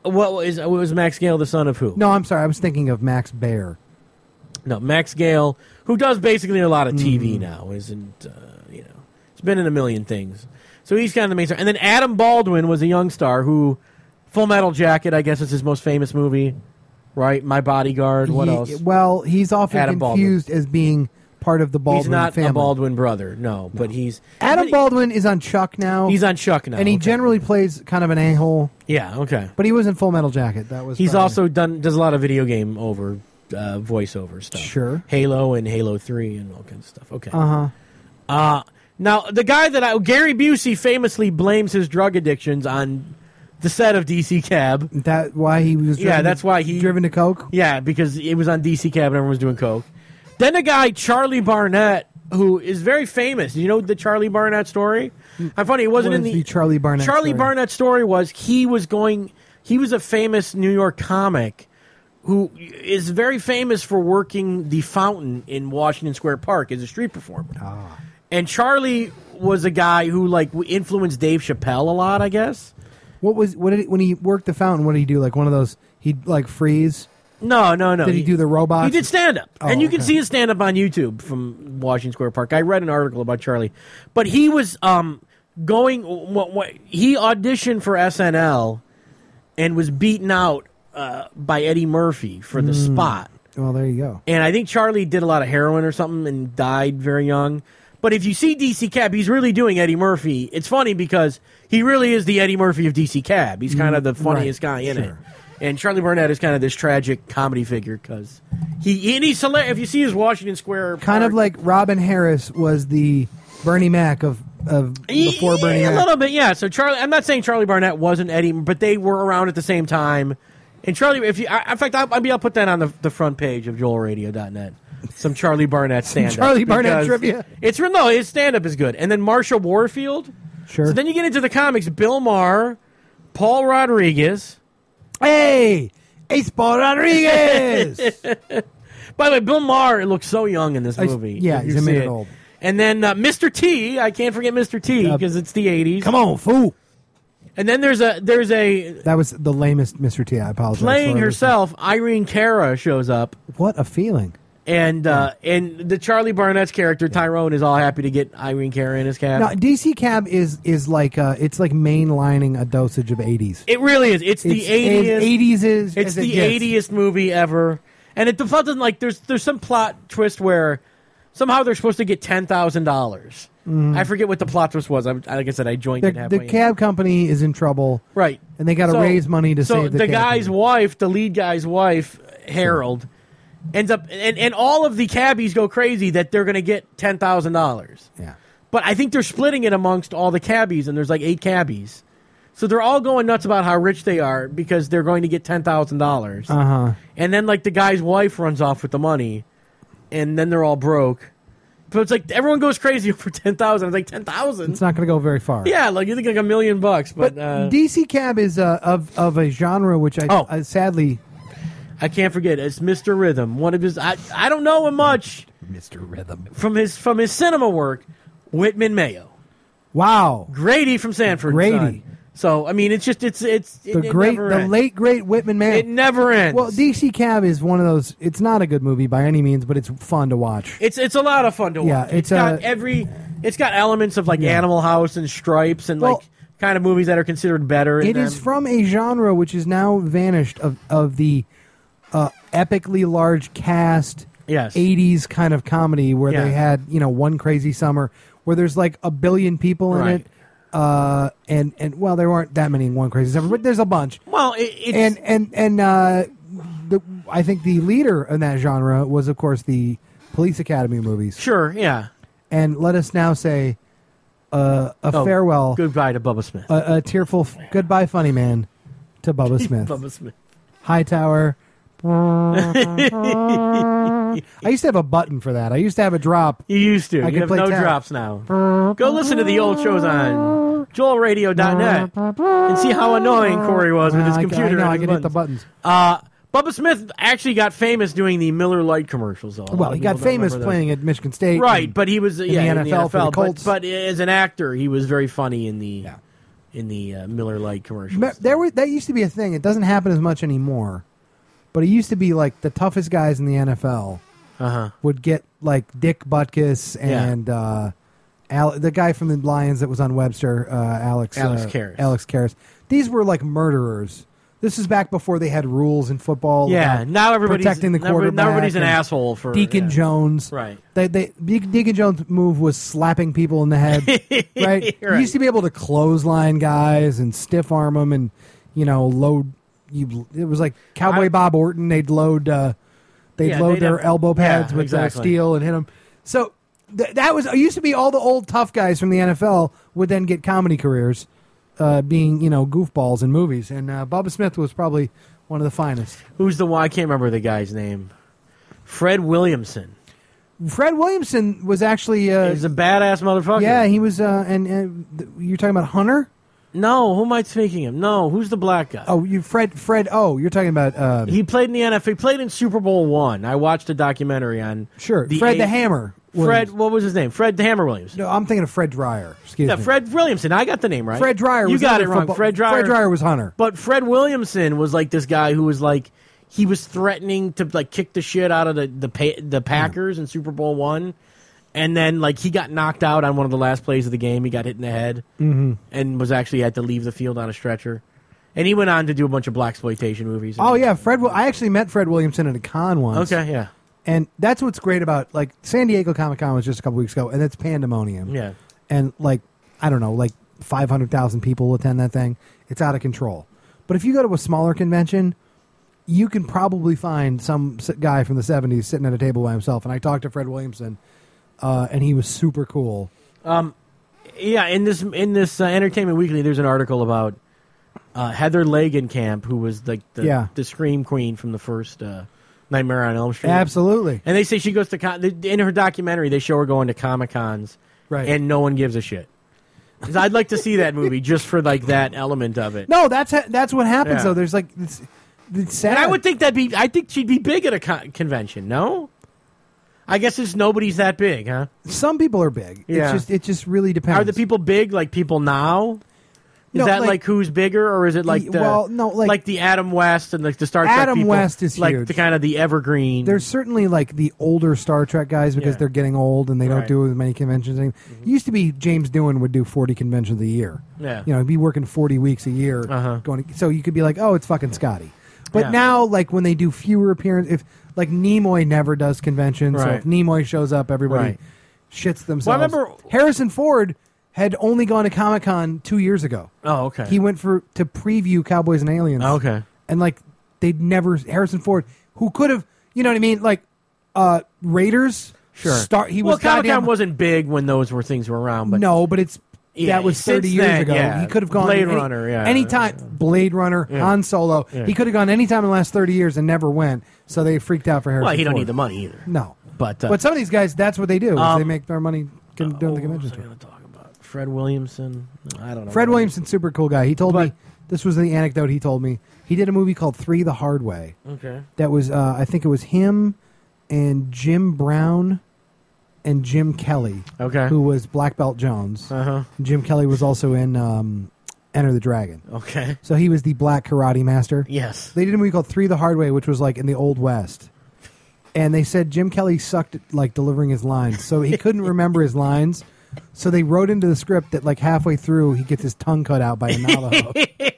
Was Max Gale the son of who? No, I'm sorry. I was thinking of Max Baer. No, Max Gale, who does basically a lot of TV now, isn't he's been in a million things. So he's kind of the main star. And then Adam Baldwin was a young star who, Full Metal Jacket, I guess is his most famous movie, right? My Bodyguard. What else? Well, he's often Adam confused Baldwin. As being part of the Baldwin family. He's not family. a Baldwin brother, no. But he's... Adam Baldwin is on Chuck now. He's on Chuck now. And he generally plays kind of an a-hole. Yeah, okay. But he was in Full Metal Jacket. That was. He's also does a lot of video game voiceover stuff. Sure. Halo and Halo 3 and all kinds of stuff. Okay. Uh-huh. Now, the guy Gary Busey famously blames his drug addictions on the set of DC Cab. That's why he was driven to coke? Yeah, because it was on DC Cab and everyone was doing coke. Then a guy, Charlie Barnett, who is very famous. You know the Charlie Barnett story? I'm funny, it wasn't in the Charlie Barnett Charlie story? Barnett story was he was a famous New York comic who is very famous for working the fountain in Washington Square Park as a street performer. Ah. And Charlie was a guy who influenced Dave Chappelle a lot, I guess. When he worked the fountain, what did he do? Like one of those, he'd freeze No. Did he do the robots? He did stand up, and you can okay. see his stand up on YouTube from Washington Square Park. I read an article about Charlie, but he was going. He auditioned for SNL and was beaten out by Eddie Murphy for the spot. Well, there you go. And I think Charlie did a lot of heroin or something and died very young. But if you see DC Cab, he's really doing Eddie Murphy. It's funny because he really is the Eddie Murphy of DC Cab. He's kind of the funniest guy in it. And Charlie Barnett is kind of this tragic comedy figure because he's hilarious. If you see his Washington Square kind Park, of like Robin Harris was the Bernie Mac of before Bernie Mac. A little bit, yeah. So Charlie, I'm not saying Charlie Barnett wasn't Eddie, but they were around at the same time. And Charlie, in fact, I'll put that on the front page of JoelRadio.net. Some Charlie Barnett stand-up. Charlie Barnett trivia. His stand-up is good. And then Marsha Warfield. Sure. So then you get into the comics. Bill Maher, Paul Rodriguez. Hey, it's Paul Rodriguez. By the way, Bill Maher looks so young in this movie. Yeah, he's a minute old. And then Mr. T. I can't forget Mr. T because it's the 80s. Come on, fool. And then there's a that was the lamest Mr. T. I apologize. Playing herself, Irene Cara shows up. What a feeling. And the Charlie Barnett's character Tyrone is all happy to get Irene Cara in his cab. Now, DC Cab is like it's like mainlining a dosage of 80s. It really is. It's the 80s. 80s is it's the 80st movie ever. And the plot doesn't like there's some plot twist where somehow they're supposed to get $10,000. I forget what the plot twist was. Like I said, I joined it halfway. The cab company is in trouble, right? And they got to raise money to save the the cab guy's company. wife, the lead guy's wife, Harold, ends up and all of the cabbies go crazy that they're going to get $10,000. Yeah, but I think they're splitting it amongst all the cabbies, and there's like 8 cabbies, so they're all going nuts about how rich they are because they're going to get $10,000. And then like the guy's wife runs off with the money, and then they're all broke. But it's like everyone goes crazy over 10,000. It's like 10,000. It's not going to go very far. Yeah, like you think like $1 million bucks, but DC Cab is of a genre which I sadly I can't forget. It's Mr. Rhythm. One of his I don't know him much. Mr. Rhythm from his cinema work. Whitman Mayo. Wow. Grady from Sanford. Grady. Son. So I mean, it's the late great Whitman Mayo. It never ends. Well, DC Cab is one of those. It's not a good movie by any means, but it's fun to watch. It's a lot of fun to watch. Yeah, it's got elements of like Animal House and Stripes and like kind of movies that are considered better. It is from a genre which is now vanished of the epically large cast 80s kind of comedy where they had One Crazy Summer where there's like a billion people in it. And well, there weren't that many in One Crazy Summer, but there's a bunch. Well, I think the leader in that genre was, of course, the Police Academy movies. Sure, yeah. And let us now say farewell, goodbye to Bubba Smith, a tearful goodbye, funny man, to Bubba Smith. Bubba Smith, Hightower. I used to have a button for that. I used to have a drop. You used to. You have no drops now. Go listen to the old shows on JoelRadio.net and see how annoying Corey was with his computer. I can hit the buttons. Bubba Smith actually got famous doing the Miller Lite commercials. Well, he got famous playing at Michigan State. Right, but he was in the NFL for the Colts. But as an actor, he was very funny in the Miller Lite commercials. That used to be a thing. It doesn't happen as much anymore. But it used to be like the toughest guys in the NFL would get like Dick Butkus and the guy from the Lions that was on Webster, Alex Karras. These were like murderers. This is back before they had rules in football. Yeah, now everybody's protecting the quarterback. Now everybody's an asshole for Deacon Jones. Right. Deacon Jones' move was slapping people in the head. Right. You used to be able to clothesline guys and stiff arm them and load. It was like Cowboy Bob Orton. They'd load their elbow pads with steel and hit them. So that was. It used to be all the old tough guys from the NFL would then get comedy careers, being goofballs in movies. And Bubba Smith was probably one of the finest. Who's the one? I can't remember the guy's name. Fred Williamson. Fred Williamson was actually. He's a badass motherfucker. Yeah, he was. And you're talking about Hunter. No, who am I speaking of? No, who's the black guy? Oh, Fred. Oh, you're talking about. He played in the NFL. He played in Super Bowl I. I watched a documentary on. Sure, Fred the Hammer. Fred, what was his name? Fred the Hammer Williams. No, I'm thinking of Fred Dreyer. Excuse me. Fred Williamson. I got the name right. Fred Dreyer. You got it wrong. Fred Dreyer. Fred Dreyer was Hunter. But Fred Williamson was like this guy who was like he was threatening to like kick the shit out of the Packers in Super Bowl I. And then, like, he got knocked out on one of the last plays of the game. He got hit in the head and was actually had to leave the field on a stretcher. And he went on to do a bunch of blaxploitation movies. Oh, yeah. I actually met Fred Williamson at a con once. Okay, yeah. And that's what's great about, like, San Diego Comic-Con was just a couple weeks ago, and it's pandemonium. Yeah. And, like, I don't know, like 500,000 people attend that thing. It's out of control. But if you go to a smaller convention, you can probably find some guy from the 70s sitting at a table by himself. And I talked to Fred Williamson. And he was super cool. Yeah, in this Entertainment Weekly, there's an article about Heather Langenkamp, who was the Scream Queen from the first Nightmare on Elm Street. Absolutely. And they say she goes to in her documentary. They show her going to Comic-Cons, right? And no one gives a shit. I'd like to see that movie just for like that element of it. No, that's what happens though. There's like it's sad. And I would think I think she'd be big at a convention. No. I guess it's nobody's that big, huh? Some people are big. Yeah. It just really depends. Are the people big like people now? Is that like who's bigger, or is it like like the Adam West and like the Star Trek Adam people, West is like huge. the kind of the evergreen? There's certainly like the older Star Trek guys because they're getting old and they don't do as many conventions anymore. It used to be James Doohan would do 40 conventions a year. Yeah, he'd be working 40 weeks a year going. So you could be like, oh, it's fucking Scotty. But now, like when they do fewer appearances, if like Nimoy never does conventions, so if Nimoy shows up, everybody shits themselves. Well, I remember Harrison Ford had only gone to Comic-Con 2 years ago. Oh, okay. He went to preview Cowboys and Aliens. Okay. And like they'd never Harrison Ford, who could have, you know what I mean, like Raiders. Sure. Comic-Con wasn't big when those things were around, but no, but it's. That was 30 years ago. Yeah. He could have gone Blade Runner, anytime. Blade Runner, Han Solo. Yeah. He could have gone anytime in the last 30 years and never went. So they freaked out for Harrison. Well, he don't Ford. need the money either. No, but some of these guys, that's what they do. Is they make their money doing the conventions. What was I going to talk about? Fred Williamson. I don't know. Fred Williamson, super cool guy. He told me this was the anecdote. He told me he did a movie called 3 the Hard Way. Okay. That was I think it was him and Jim Brown. And Jim Kelly, who was Black Belt Jones. Jim Kelly was also in Enter the Dragon. Okay. So he was the black karate master. Yes. They did a movie called 3 the Hard Way, which was like in the Old West. And they said Jim Kelly sucked at like delivering his lines. So he couldn't remember his lines. So they wrote into the script that like halfway through he gets his tongue cut out by a Navajo.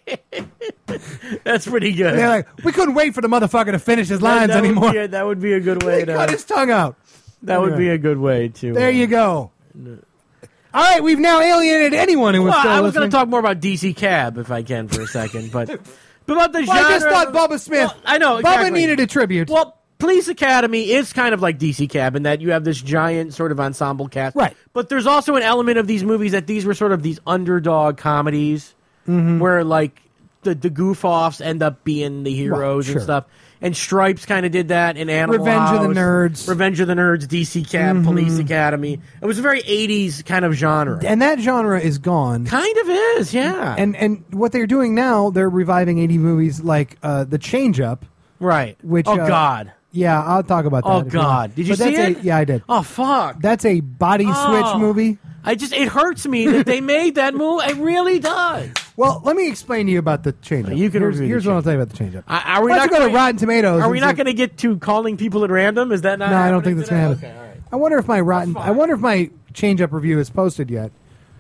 That's pretty good. And they're like, we couldn't wait for the motherfucker to finish his lines anymore. That would be a good way to cut his tongue out. That would be a good way to. There you go. All right, we've now alienated anyone who was still I was listening. going to talk more about DC Cab if I can for a second, but about the genre. I just thought Bubba Smith. Well, I know exactly. Bubba needed a tribute. Well, Police Academy is kind of like DC Cab in that you have this giant sort of ensemble cast, right? But there's also an element of these movies that these were sort of these underdog comedies where like the goof offs end up being the heroes and stuff. And Stripes kind of did that in Animal House. Revenge of the Nerds, DC Cab, Police Academy. It was a very 80s kind of genre. And that genre is gone. Kind of is, yeah. And what they're doing now, they're reviving 80s movies like The Change Up. Right. Which, God. Yeah, I'll talk about that. Oh, God. Did you see it? Yeah, I did. Oh, fuck. That's a body switch movie. It hurts me that they made that movie. It really does. Well, let me explain to you about the change-up. Here's what I'll tell you about the change-up. Are we not going to Rotten Tomatoes? Are we not going to get to calling people at random? Is that not? No, I don't think that's going to happen. Okay, all right. I wonder if my change-up review is posted yet.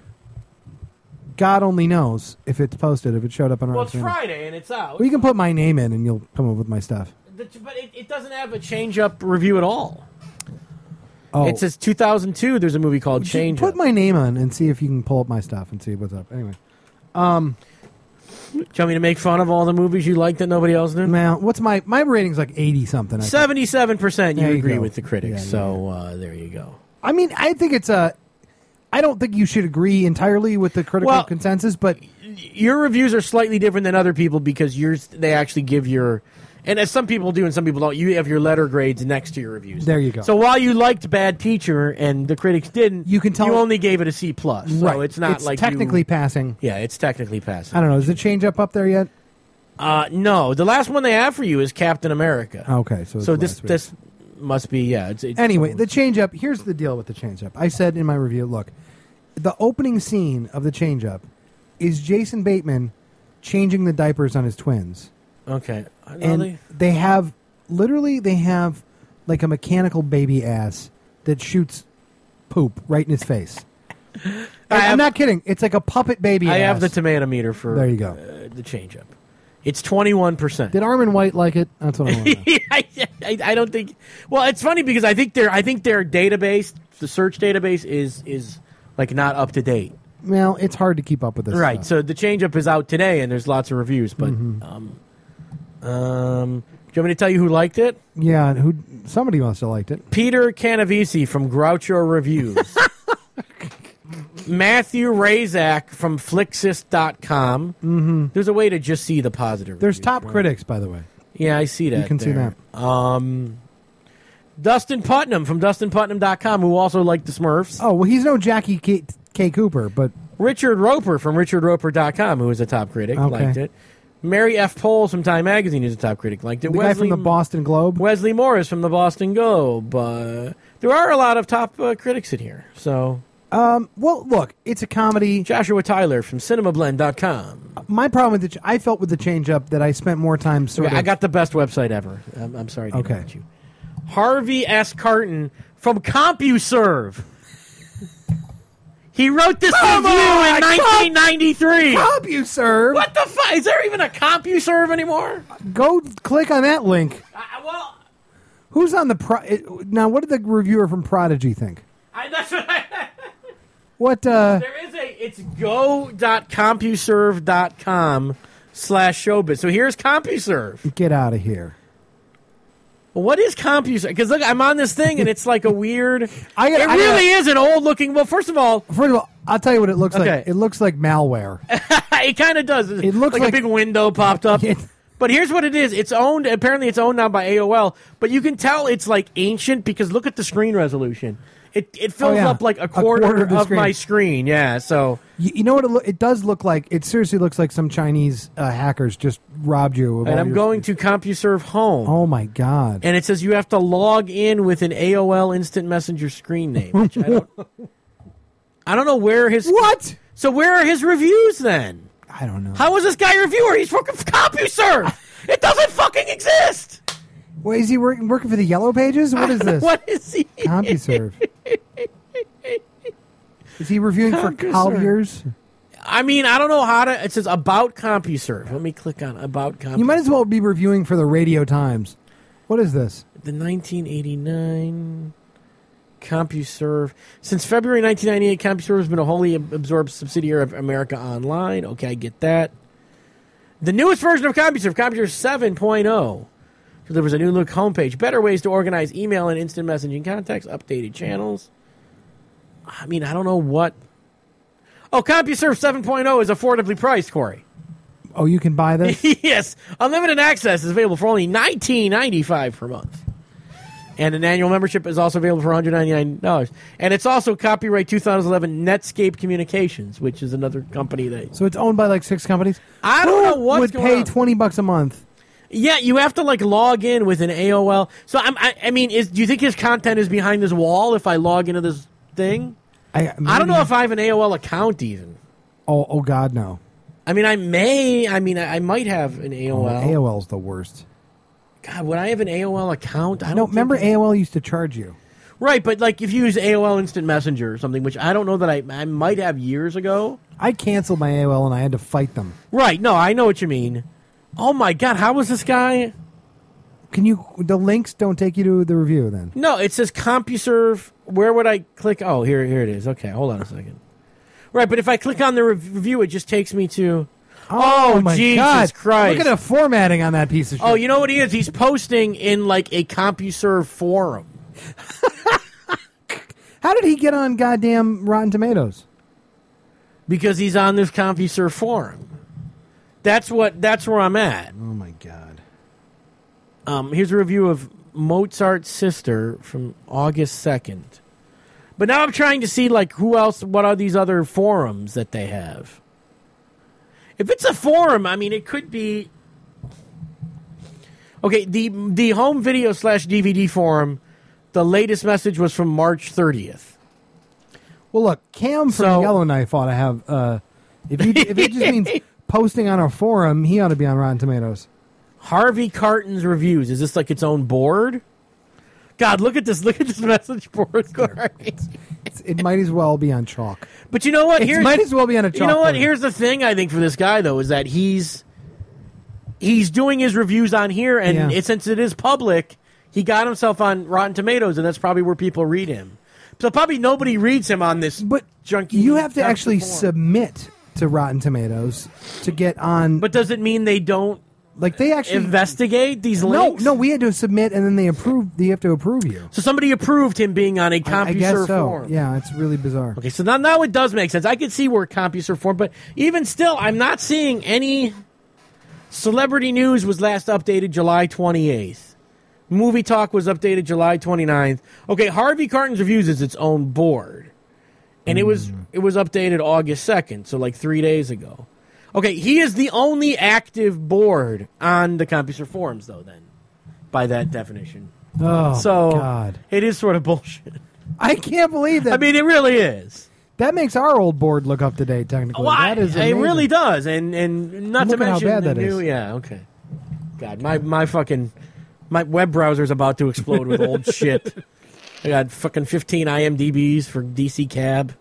God only knows if it's posted. If it showed up on Well, it's Friday and it's out. Well, you can put my name in and you'll come up with my stuff. But it doesn't have a change-up review at all. Oh. It says 2002. There's a movie called Change Up. Put my name on and see if you can pull up my stuff and see what's up. Anyway. Do you want me to make fun of all the movies you like that nobody else did? Man, what's my rating's like 80-something. 77% you agree with the critics. Yeah, so there you go. I mean, I think it's I don't think you should agree entirely with the critical consensus, but your reviews are slightly different than other people because they actually give your... And as some people do and some people don't, you have your letter grades next to your reviews. There you go. So while you liked Bad Teacher and the critics didn't, you can tell you only gave it a C+. So right. It's not like technically passing. Yeah, it's technically passing. I don't know. Is the change up there yet? No. The last one they have for you is Captain America. Okay. So this must be, yeah. Anyway, the change up, here's the deal with the change up. I said in my review, look, the opening scene of the change up is Jason Bateman changing the diapers on his twins. Okay. And they have like a mechanical baby ass that shoots poop right in his face. I'm not kidding. It's like a puppet baby ass. I have the tomato meter for there you go. The change-up. It's 21%. Did Armin White like it? That's what I want to know. I don't think. Well, it's funny because I think their database, the search database, is like not up to date. Well, it's hard to keep up with this. Right. Stuff. So the change-up is out today, and there's lots of reviews. But do you want me to tell you who liked it? Yeah, somebody must have liked it. Peter Canavisi from Groucho Reviews. Matthew Razak from Flixist.com. Mm-hmm. There's a way to just see the positive There's reviews, top right? critics, by the way. Yeah, I see that. You can see that. Dustin Putnam from DustinPutnam.com, who also liked the Smurfs. Oh, well, he's no Jackie K. Cooper, but... Richard Roper from RichardRoper.com, who is a top critic, liked it. Mary F. Poles from Time Magazine, who's a top critic, liked it. The guy from the Boston Globe? Wesley Morris from the Boston Globe. There are a lot of top critics in here, so... well, look, it's a comedy. Joshua Tyler from CinemaBlend.com. My problem with I felt with the change-up that I spent more time I got the best website ever. I'm sorry to interrupt you. Harvey S. Carton from CompuServe. He wrote this review in 1993. CompuServe? What the fuck? Is there even a CompuServe anymore? Go click on that link. Well, who's on the... Now, what did the reviewer from Prodigy think? That's what I... What, There is it's go.compuserve.com/showbiz. So here's CompuServe. Get out of here. Well, what is CompuServe? Because look, I'm on this thing and it's like a weird... It really is an old looking... Well, first of all, I'll tell you what it looks like. It looks like malware. It kind of does. It looks like a big window popped up. But here's what it is. Apparently it's owned now by AOL, but you can tell it's like ancient because look at the screen resolution. It fills up like a quarter of my screen. Yeah, so you know what it does look like? It seriously looks like some Chinese hackers just robbed you. And I'm going to CompuServe Home. Oh my god! And it says you have to log in with an AOL Instant Messenger screen name. Which I don't know where his what. So where are his reviews then? I don't know. How is this guy a reviewer? He's working for CompuServe. It doesn't fucking exist. Well, is he working for the Yellow Pages? What is this? What is he? CompuServe. Is he reviewing for Collier's? I mean, I don't know how to... It says About CompuServe. Let me click on About CompuServe. You might as well be reviewing for the Radio Times. What is this? The 1989 CompuServe. Since February 1998, CompuServe has been a wholly absorbed subsidiary of America Online. Okay, I get that. The newest version of CompuServe, CompuServe 7.0. There was a new look homepage, better ways to organize email and instant messaging contacts, updated channels. I mean, I don't know what... Oh, CompuServe 7.0 is affordably priced, Corey. Oh, you can buy this? Yes. Unlimited access is available for only $19.95 per month. And an annual membership is also available for $199. And it's also copyright 2011 Netscape Communications, which is another company that... So it's owned by like 6 companies? I don't know what's would going pay on. $20 a month. Yeah, you have to like log in with an AOL. So I mean, do you think his content is behind this wall if I log into this thing? I don't know if I have an AOL account even. Oh God, no. I mean, I might have an AOL. AOL's the worst. God, would I have an AOL account? I don't. No, remember AOL used to charge you. Right, but like if you use AOL Instant Messenger or something, which I don't know that I might have years ago. I canceled my AOL and I had to fight them. Right, no, I know what you mean. Oh my God, how was this guy? The links don't take you to the review then? No, it says CompuServe. Where would I click? Oh, here it is. Okay, hold on a second. Right, but if I click on the review, it just takes me to... Oh my Jesus God. Christ. Look at the formatting on that piece of shit. Oh, you know what he is? He's posting in like a CompuServe forum. How did he get on goddamn Rotten Tomatoes? Because he's on this CompuServe forum. That's where I'm at. Oh my God. Here's a review of Mozart's Sister from August 2nd. But now I'm trying to see like who else, what are these other forums that they have? If it's a forum, I mean, it could be... Okay, the home video /DVD forum, the latest message was from March 30th. Well, look, Cam from Yellowknife ought to have... if it just means posting on a forum, he ought to be on Rotten Tomatoes. Harvey Carton's reviews. Is this like its own board? God, look at this message board, Corey. It might as well be on chalk. But you know what? It might as well be on a chalk. You know what? board. Here's the thing, I think, for this guy, though, is that he's doing his reviews on here, and since it is public, he got himself on Rotten Tomatoes, and that's probably where people read him. So probably nobody reads him on this junky. You have to actually submit to Rotten Tomatoes to get on. But does it mean they don't they actually investigate these links? No, we had to submit, and then they have to approve you. So somebody approved him being on a CompuServe I guess so. forum. Yeah, it's really bizarre. Okay, so now it does make sense. I could see where CompuServe forum, but even still, I'm not seeing any. Celebrity News was last updated July 28th. Movie Talk was updated July 29th. Okay, Harvey Carton's Reviews is its own board. And it was updated August 2nd, so like 3 days ago. Okay, he is the only active board on the CompuServe forums, though, then, by that definition. Oh, so God. It is sort of bullshit. I can't believe that. I mean, it really is. That makes our old board look up to date, technically. Well, that is amazing. it really does, and not to mention how bad the that new. is. Yeah, okay. God, my web browser's about to explode with old shit. I got fucking 15 IMDb's for DC Cab.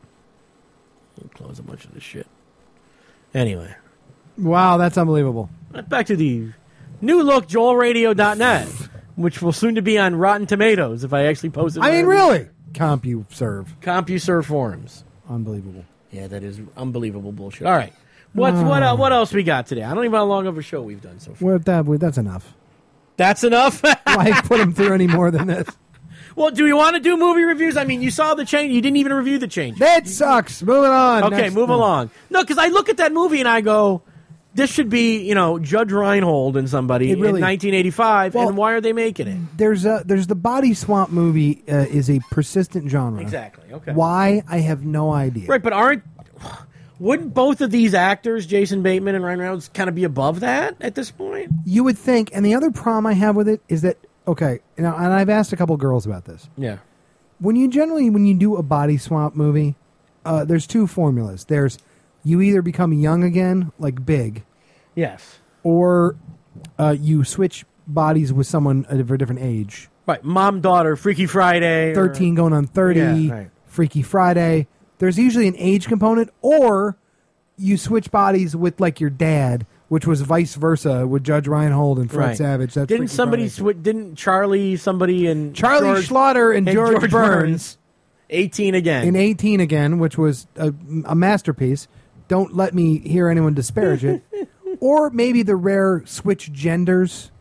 I'll close a bunch of this shit. Anyway. Wow, that's unbelievable. Back to the new look, JoelRadio.net, which will soon to be on Rotten Tomatoes if I actually post it. I mean, really? CompuServe forums. Unbelievable. Yeah, that is unbelievable bullshit. All right. What else we got today? I don't even know how long of a show we've done so far. That's enough. That's enough? Why put them through any more than this? Well, do we want to do movie reviews? I mean, you saw the change. You didn't even review the change. That sucks. Moving on. Okay, move along. No, because I look at that movie and I go, this should be, Judge Reinhold and somebody in 1985, and why are they making it? There's the body swap movie is a persistent genre. Exactly. Okay. Why? I have no idea. Right, but wouldn't both of these actors, Jason Bateman and Ryan Reynolds, kind of be above that at this point? You would think. And the other problem I have with it is that, okay, and I've asked a couple girls about this. Yeah. When you do a body swap movie, there's two formulas. There's you either become young again, like Big. Yes. Or you switch bodies with someone of a different age. Right. Mom, daughter, Freaky Friday. 13 going on 30, yeah, right. Freaky Friday. There's usually an age component, or you switch bodies with like your dad, which was vice versa with Judge Reinhold and Fred Savage. That's didn't somebody didn't Charlie Charlie Slaughter and George Burns 18 again in 18 again, which was a masterpiece. Don't let me hear anyone disparage it. Or maybe the rare switch genders.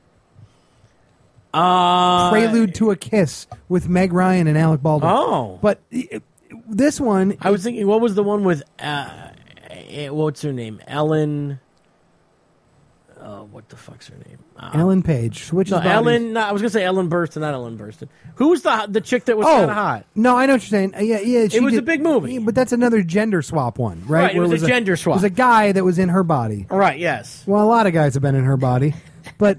Prelude to a Kiss with Meg Ryan and Alec Baldwin. Oh, but this one, I was thinking, what was the one with what's her name? Ellen. What the fuck's her name? Ellen Page. Switches bodies. Ellen. No, I was gonna say Ellen Burstyn, not Ellen Burstyn. Who's the chick that was kind of hot? No, I know what you're saying. Yeah. It was a big movie, but that's another gender swap one, right? Right. It was a gender swap. It was a guy that was in her body. Right. Yes. Well, a lot of guys have been in her body, but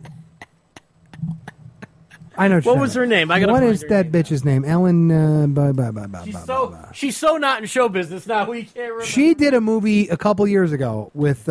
I know. What was her name? What is that bitch's name? Ellen. She's so not in show business now. We can't remember. She did a movie a couple years ago with.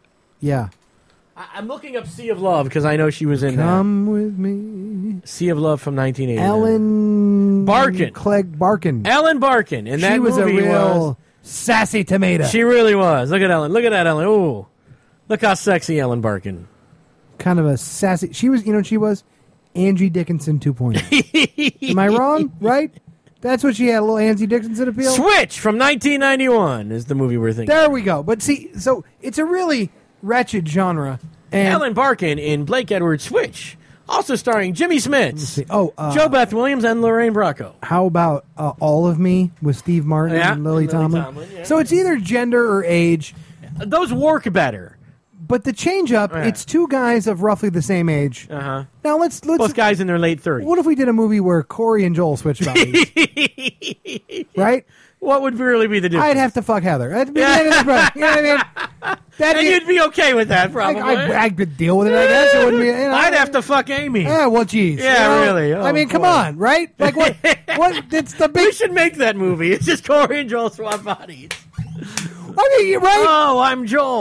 I'm looking up Sea of Love because I know she was in Come with me. Sea of Love from 1980. Ellen Barkin. Clegg Barkin. Ellen Barkin. And that was a real sassy tomato. She really was. Look at Ellen. Look at that Ellen. Ooh. Look how sexy Ellen Barkin. Kind of a sassy. She was, she was Angie Dickinson 2.0. Am I wrong? Right? That's what she had, a little Angie Dickinson appeal? Switch from 1991 is the movie we're thinking. There we go. But see, so it's a really wretched genre. And Ellen Barkin in Blake Edwards' Switch, also starring Jimmy Smits, Joe Beth Williams, and Lorraine Bracco. How about All of Me with Steve Martin and Lily Tomlin? Yeah. So it's either gender or age. Those work better. But the change up, it's two guys of roughly the same age. Uh-huh. Now let's both guys in their late 30s. What if we did a movie where Corey and Joel switched bodies? Right? What would really be the difference? I'd have to fuck Heather. That'd be the end of the problem. You know what I mean? You'd be okay with that, probably. I could deal with it, I guess. It wouldn't be, I'd have to fuck Amy. Yeah, well, geez. Yeah, really. Oh, I mean, come on, right? Like, what? It's the big... We should make that movie. It's just Corey and Joel swap bodies. I mean, you're right. Oh, I'm Joel.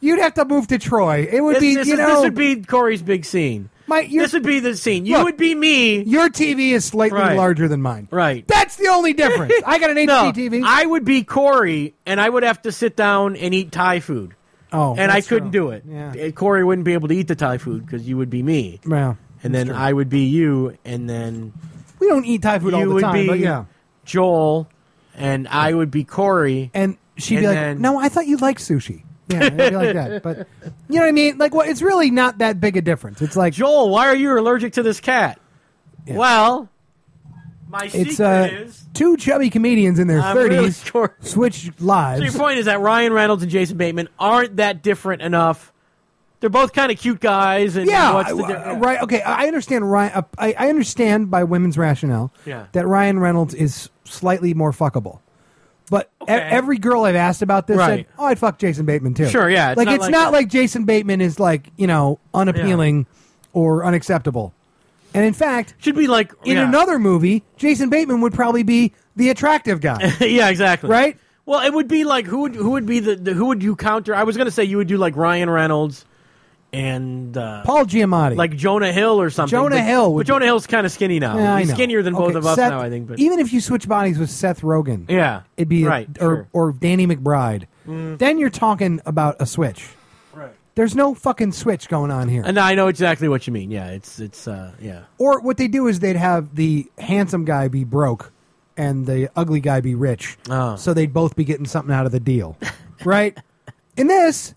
You'd have to move to Troy. It would be, this would be Corey's big scene. This would be the scene. You would be me. Your TV is slightly larger than mine. Right. That's the only difference. I got an HD TV. I would be Corey, and I would have to sit down and eat Thai food. Oh, and I couldn't do it. Yeah. Corey wouldn't be able to eat the Thai food because you would be me. Well, and then I would be you, and then we don't eat Thai food all the time. But yeah, Joel, and I would be Corey, and she'd be like, "No, I thought you liked sushi." Yeah, it'd be like that. But you know what I mean? Like, it's really not that big a difference. It's like, Joel, why are you allergic to this cat? Yeah. Well, my secret is two chubby comedians in their 30s really switch lives. So your point is that Ryan Reynolds and Jason Bateman aren't that different enough. They're both kind of cute guys. And what's the difference? Right. Okay, I understand. Ryan, I understand by women's rationale that Ryan Reynolds is slightly more fuckable. But every girl I've asked about this said, "Oh, I'd fuck Jason Bateman too." Sure, yeah. It's not like Jason Bateman is like unappealing or unacceptable. And in fact, should be like in another movie, Jason Bateman would probably be the attractive guy. Yeah, exactly. Right. Well, it would be like who would be who would you counter? I was going to say you would do like Ryan Reynolds and Paul Giamatti, like Jonah Hill or something. But Jonah Hill's kind of skinny now. Yeah, he's skinnier than both of us now, I think. But even if you switch bodies with Seth Rogen, it'd be or Danny McBride. Then you're talking about a switch. Right. There's no fucking switch going on here. And I know exactly what you mean. Yeah, it's. Or what they do is they'd have the handsome guy be broke and the ugly guy be rich. Oh. So they'd both be getting something out of the deal, right? In this,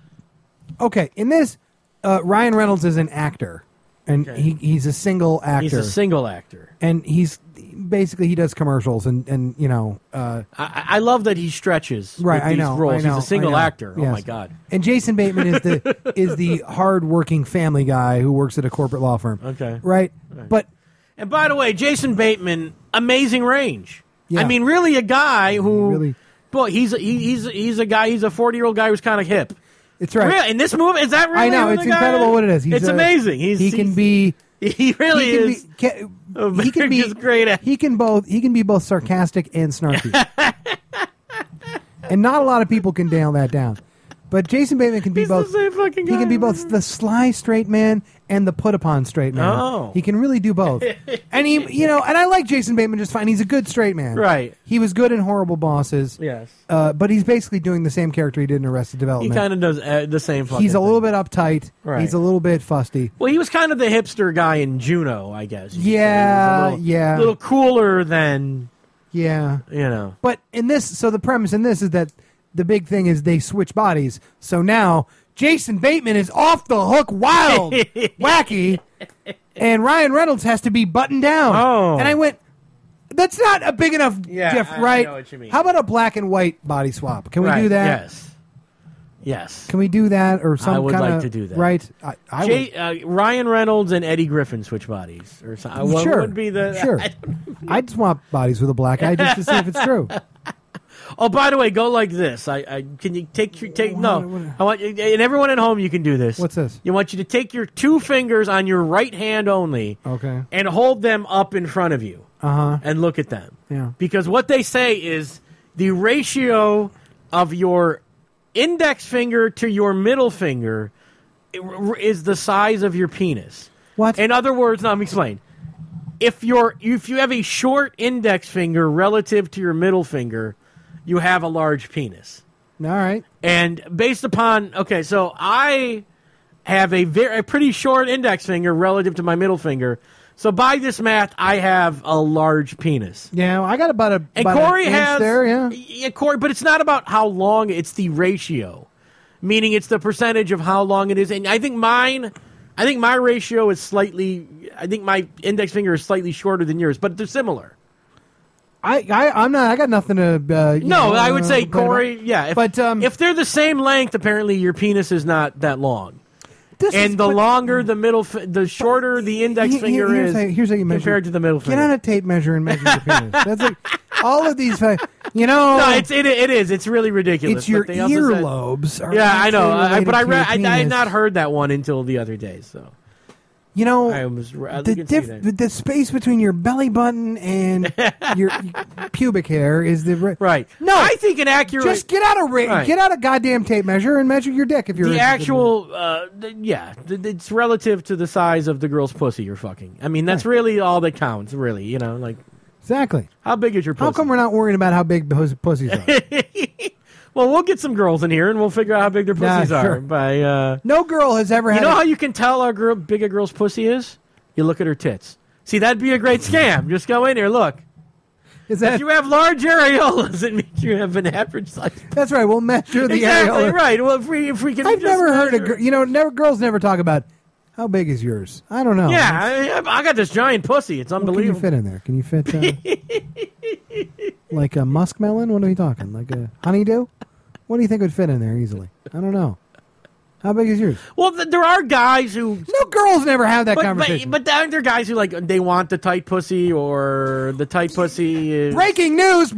Ryan Reynolds is an actor, and he's a single actor. He's a single actor, and he's basically he does commercials, and I love that he stretches. Right, with these roles. He's a single actor. Yes. Oh my god! And Jason Bateman is the hard-working family guy who works at a corporate law firm. Okay, right. But and by the way, Jason Bateman, amazing range. Yeah. I mean, really a guy who, he's a guy. He's a 40-year-old guy who's kind of hip. It's right. Really? In this movie, is that really? I know, it's incredible what it is. It's amazing. He can be. He really is. He can be great. He can be both sarcastic and snarky, and not a lot of people can nail that down. But Jason Bateman can be both. The same fucking guy. He can be both the sly straight man and the put upon straight man. Oh. He can really do both. And and I like Jason Bateman just fine. He's a good straight man. Right. He was good in Horrible Bosses. Yes. But he's basically doing the same character he did in Arrested Development. He kind of does the same fucking He's a little thing. bit uptight. Right. He's a little bit fusty. Well, he was kind of the hipster guy in Juno, I guess. Yeah, a little cooler than. Yeah. But in this, so the premise in this is that the big thing is they switch bodies. So now Jason Bateman is off the hook, wild, wacky, and Ryan Reynolds has to be buttoned down. Oh. And I went, that's not a big enough diff, right? I know what you mean. How about a black and white body swap? Can we do that? Yes. Can we do that or some I would kind like of, to do that. Right? Ryan Reynolds and Eddie Griffin switch bodies or something. What would be the? Sure. I'd swap bodies with a black guy just to see if it's true. Oh, by the way, go like this. Can you take? No, I want and everyone at home. You can do this. What's this? I want you to take your two fingers on your right hand only. Okay. And hold them up in front of you. And look at them. Yeah. Because what they say is the ratio of your index finger to your middle finger is the size of your penis. What? In other words, let me explain. If you have a short index finger relative to your middle finger, you have a large penis. All right. And based upon so I have a pretty short index finger relative to my middle finger. So by this math, I have a large penis. Yeah, I got about and Corey an inch has there. Yeah, Corey, but it's not about how long; it's the ratio, meaning it's the percentage of how long it is. And I think my ratio is slightly. I think my index finger is slightly shorter than yours, but they're similar. I'm not. I got nothing to. I would say Corey. Yeah, but if they're the same length, apparently your penis is not that long. Longer the shorter the index finger is. Here's how you measure compared to the middle finger. Get on a tape measure and measure your penis. That's like all of these. No, it is. It's really ridiculous. It's your earlobes. I know. But I had not heard that one until the other day. So You know, the space between your belly button and your pubic hair is the right. No, I think an accurate. Just get out a goddamn tape measure and measure your dick if you're the actual. It's relative to the size of the girl's pussy you're fucking. I mean, that's really all that counts. Really, you know, like exactly. How big is your pussy? How come we're not worrying about how big pussies are? Well, we'll get some girls in here and we'll figure out how big their pussies are. By no girl has ever had. You know how you can tell how big a girl's pussy is? You look at her tits. See, that'd be a great scam. Just go in here, look. If you have large areolas, it means you have an average size. That's right. We'll measure the exactly areola. Right. Well, if we can. I've never heard girls never talk about how big is yours. I don't know. Yeah, I got this giant pussy. It's unbelievable. Can you fit in there? Can you fit like a muskmelon? What are we talking? Like a honeydew? What do you think would fit in there easily? I don't know. How big is yours? Well, there are guys who... No, girls never have that conversation. But there are guys who, like, they want the tight pussy or the tight pussy is... Breaking news!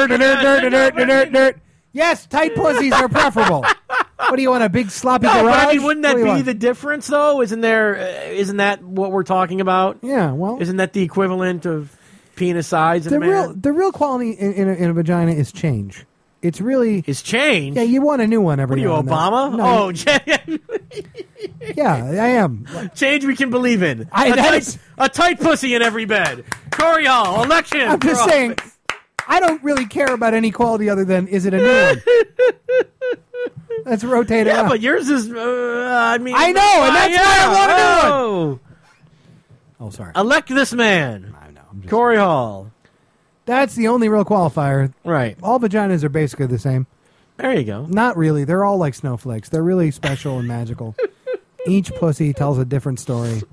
Yes, tight pussies are preferable. What do you want, a big sloppy garage? But I mean, wouldn't that be the difference, though? Isn't that what we're talking about? Yeah, well... Isn't that the equivalent of penis size in a man? The real quality in a vagina is change. It's really... It's change? Yeah, you want a new one every now and then. Obama? No, yeah, I am. Change we can believe in. A tight pussy in every bed. Corey Hall, election. I'm just saying, I don't really care about any quality other than, is it a new one? Let's rotate it out. Yeah, but yours is, I know, and that's why I want a new one. Oh, sorry. Elect this man. I know. Corey Hall. That's the only real qualifier. Right. All vaginas are basically the same. There you go. Not really. They're all like snowflakes. They're really special and magical. Each pussy tells a different story.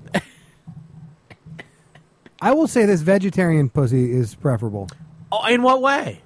I will say this vegetarian pussy is preferable. Oh, in what way?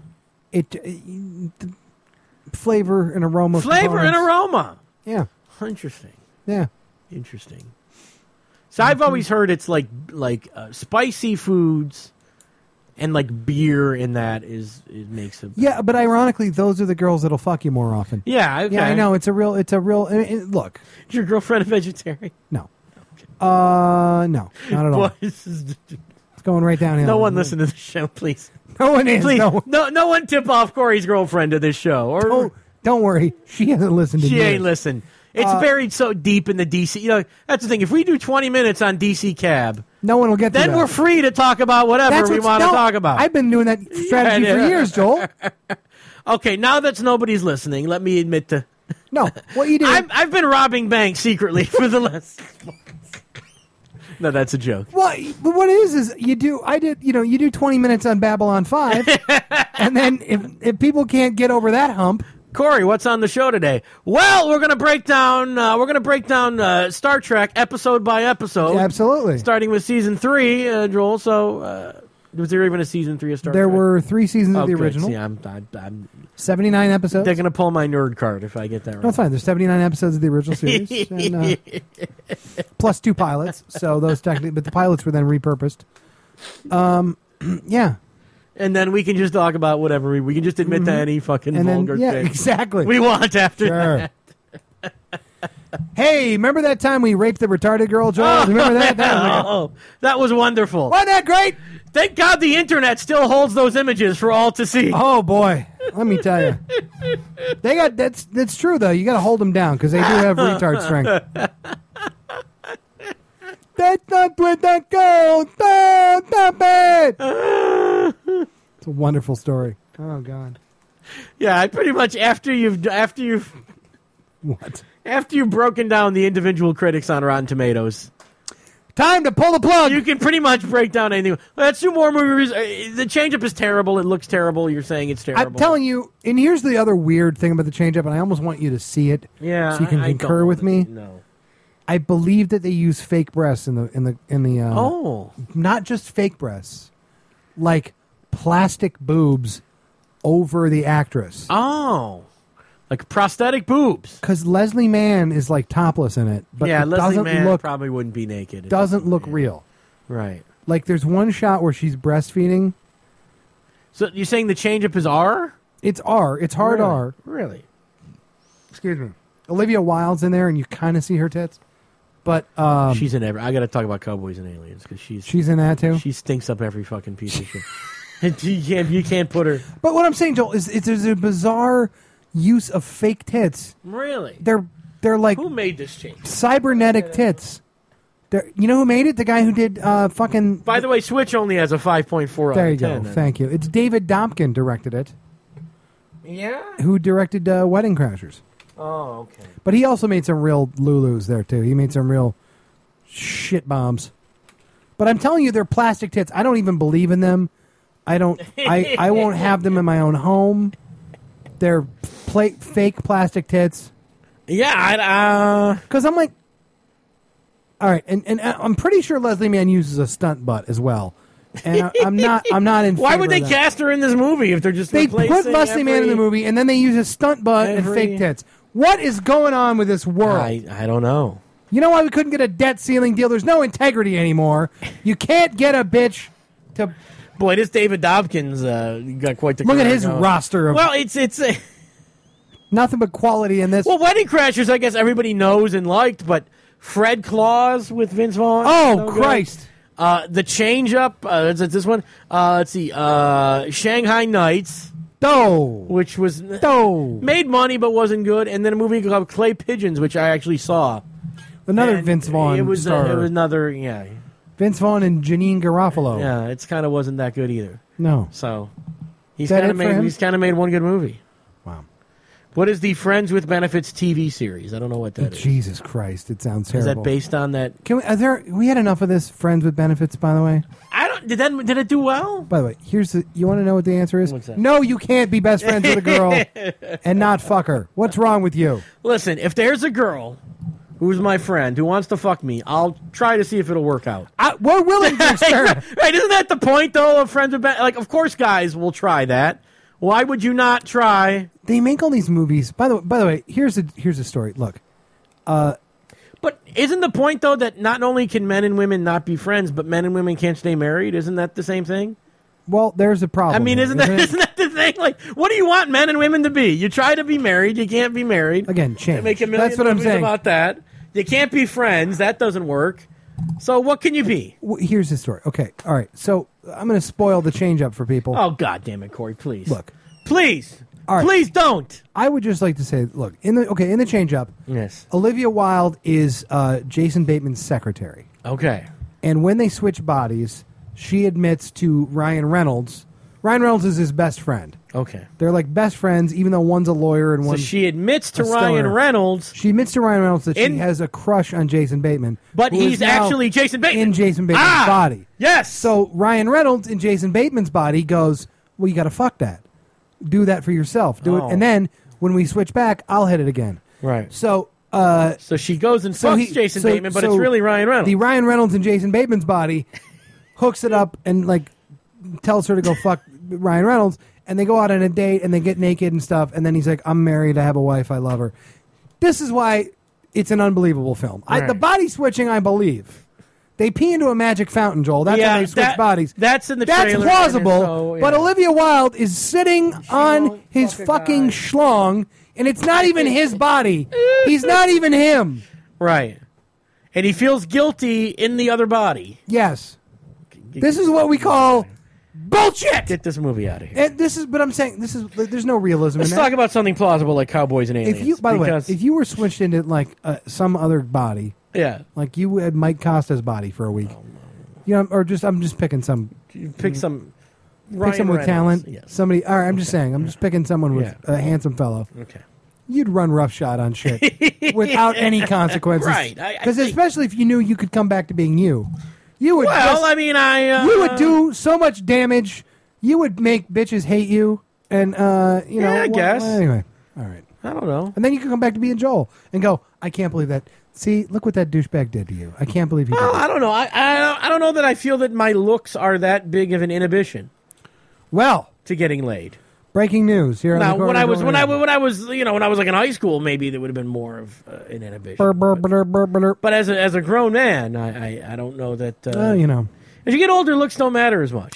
Flavor and aroma. Flavor and aroma. Yeah. Interesting. Yeah. Interesting. So I've always heard it's like spicy foods and like beer in that it makes a... Yeah, but ironically, those are the girls that'll fuck you more often. Yeah, okay. Yeah, I know. It's a real... look. Is your girlfriend a vegetarian? No. No, not at all. It's going right downhill. No one listen to the show, please. No one is. Please, no one tip off Corey's girlfriend to this show. Don't worry. She hasn't listened to She ain't listened. It's buried so deep in the DC. You know, that's the thing. If we do 20 minutes on DC Cab, no one will get to that. Then we're free to talk about whatever we want to talk about. I've been doing that strategy for years, Joel. Okay, now that nobody's listening, let me admit to... No, what you do... I've been robbing banks secretly for the last... No, that's a joke. Well, but what it is you do 20 minutes on Babylon 5, and then if people can't get over that hump... Corey, what's on the show today? Well, we're going to break down Star Trek episode by episode. Yeah, absolutely. Starting with season 3, Joel. So, was there even a season 3 of Star Trek? There were 3 seasons of the original. See, I'm 79 episodes. They're going to pull my nerd card if I get that right. No, it's fine. There's 79 episodes of the original series, and, plus 2 pilots. So those technically, but the pilots were then repurposed. Yeah. And then we can just talk about whatever we can just admit to any fucking vulgar thing. Exactly. We want after that. Hey, remember that time we raped the retarded girl, Joel? Remember that? That was wonderful. Wasn't that great? Thank God the internet still holds those images for all to see. Oh boy, let me tell you, that's true though. You got to hold them down because they do have retard strength. That's not with that girl. Stop it. It's a wonderful story. Oh God. Yeah, I pretty much after you've broken down the individual critics on Rotten Tomatoes. Time to pull the plug. You can pretty much break down anything. Let's do more movies. The change-up is terrible. It looks terrible. You're saying it's terrible. I'm telling you, and here's the other weird thing about the change-up, and I almost want you to see it so you can concur with me. No. I believe that they use fake breasts in the not just fake breasts, like plastic boobs over the actress. Oh. Like prosthetic boobs. Because Leslie Mann is like topless in it, but it Leslie doesn't Mann look probably wouldn't be naked. Doesn't look real. Right. Like there's one shot where she's breastfeeding. So you're saying the change-up is R? It's R. It's hard really? R. Really? Excuse me. Olivia Wilde's in there, and you kind of see her tits. But she's in every. I got to talk about Cowboys and Aliens because she's in that too. She stinks up every fucking piece of shit. you can't put her. But what I'm saying, Joel, is there's a bizarre use of fake tits. Really? They're like who made this change? Cybernetic tits. You know who made it? The guy who did fucking. By the way, Switch only has a 5.4 there out you of 10. go. Thank you. It's David Dompkin directed it. Yeah. Who directed Wedding Crashers? Oh, okay. But he also made some real Lulus there too. He made some real shit bombs. But I'm telling you, they're plastic tits. I don't even believe in them. I don't. I won't have them in my own home. They're fake plastic tits. Yeah, because I'm like, all right, and I'm pretty sure Leslie Mann uses a stunt butt as well. And I'm not in. Why would they cast her in this movie if they're just they put Leslie Mann in the movie and then they use a stunt butt and fake tits? What is going on with this world? I don't know. You know why we couldn't get a debt ceiling deal? There's no integrity anymore. You can't get a bitch to. Boy, this David Dobkins got quite the. Look at his roster of. Well, it's nothing but quality in this. Well, Wedding Crashers, I guess everybody knows and liked, but Fred Claus with Vince Vaughn. Oh, Christ. The Change Up, this one. Let's see. Shanghai Nights. Which was made money but wasn't good. And then a movie called Clay Pigeons, which I actually saw. Another Vince Vaughn it was star. It was another, yeah. Vince Vaughn and Janine Garofalo. Yeah, it's kind of wasn't that good either. No. So he's kind of made one good movie. Wow. What is the Friends with Benefits TV series? I don't know what that is. Jesus Christ, it sounds terrible. Is that based on that? We had enough of this Friends with Benefits, by the way. Did it do well? By the way, you want to know what the answer is? What's that? No, you can't be best friends with a girl and not fuck her. What's wrong with you? Listen, if there's a girl who's my friend who wants to fuck me, I'll try to see if it'll work out. We're willing to experiment. Right? Isn't that the point though of Friends with Benefits? Like, of course, guys will try that. Why would you not try? They make all these movies. By the way, here's a story. Look, but isn't the point though that not only can men and women not be friends, but men and women can't stay married? Isn't that the same thing? Well, there's a problem. I mean, isn't that the thing? Like, what do you want men and women to be? You try to be married, you can't be married. Again, change. They make a million That's what I'm movies saying about that. You can't be friends. That doesn't work. So what can you be? Here's the story. Okay, all right. So I'm going to spoil the change up for people. Oh, God damn it, Corey! Please, look, please. All right. Please don't. I would just like to say, look, in the change up, yes, Olivia Wilde is Jason Bateman's secretary. Okay. And when they switch bodies, she admits to Ryan Reynolds. Ryan Reynolds is his best friend. Okay. They're like best friends, even though one's a lawyer and one's so she admits to Ryan Reynolds. She admits to Ryan Reynolds that she has a crush on Jason Bateman. But he's actually Jason Bateman. In Jason Bateman's body. Yes. So Ryan Reynolds in Jason Bateman's body goes, well, you got to fuck that. Do that for yourself. Do it. And then when we switch back, I'll hit it again. Right. So she goes and fucks Jason Bateman, but it's really Ryan Reynolds. The Ryan Reynolds in Jason Bateman's body hooks it up and like tells her to go fuck Ryan Reynolds, and they go out on a date and they get naked and stuff, and then he's like, I'm married, I have a wife, I love her. This is why it's an unbelievable film. Right. The body switching, I believe. They pee into a magic fountain, Joel. That's how they switch bodies. That's in the trailer. That's plausible, but Olivia Wilde is sitting on his fucking schlong, and it's not even his body. He's not even him. Right. And he feels guilty in the other body. Yes. This is what we call bullshit. Get this movie out of here. And but I'm saying there's no realism in that. Let's talk about something plausible like Cowboys and Aliens. By the way, if you were switched into like some other body, like you had Mike Costa's body for a week, or I'm just picking some. You pick some. Pick someone with talent. Yes. Somebody. All right, I'm just saying. I'm just picking someone with a handsome fellow. Okay. You'd run roughshod on shit without any consequences, right? Because especially if you knew you could come back to being you. You would. You would do so much damage. You would make bitches hate you, and I guess. Anyway, all right. I don't know. And then you can come back to being Joel and go, I can't believe that. See, look what that douchebag did to you. I can't believe he did that. I don't know. I don't know that I feel that my looks are that big of an inhibition. Well, to getting laid. Breaking news here. Now, when I was like in high school, maybe there would have been more of an inhibition. But as a grown man, I don't know that. As you get older, looks don't matter as much.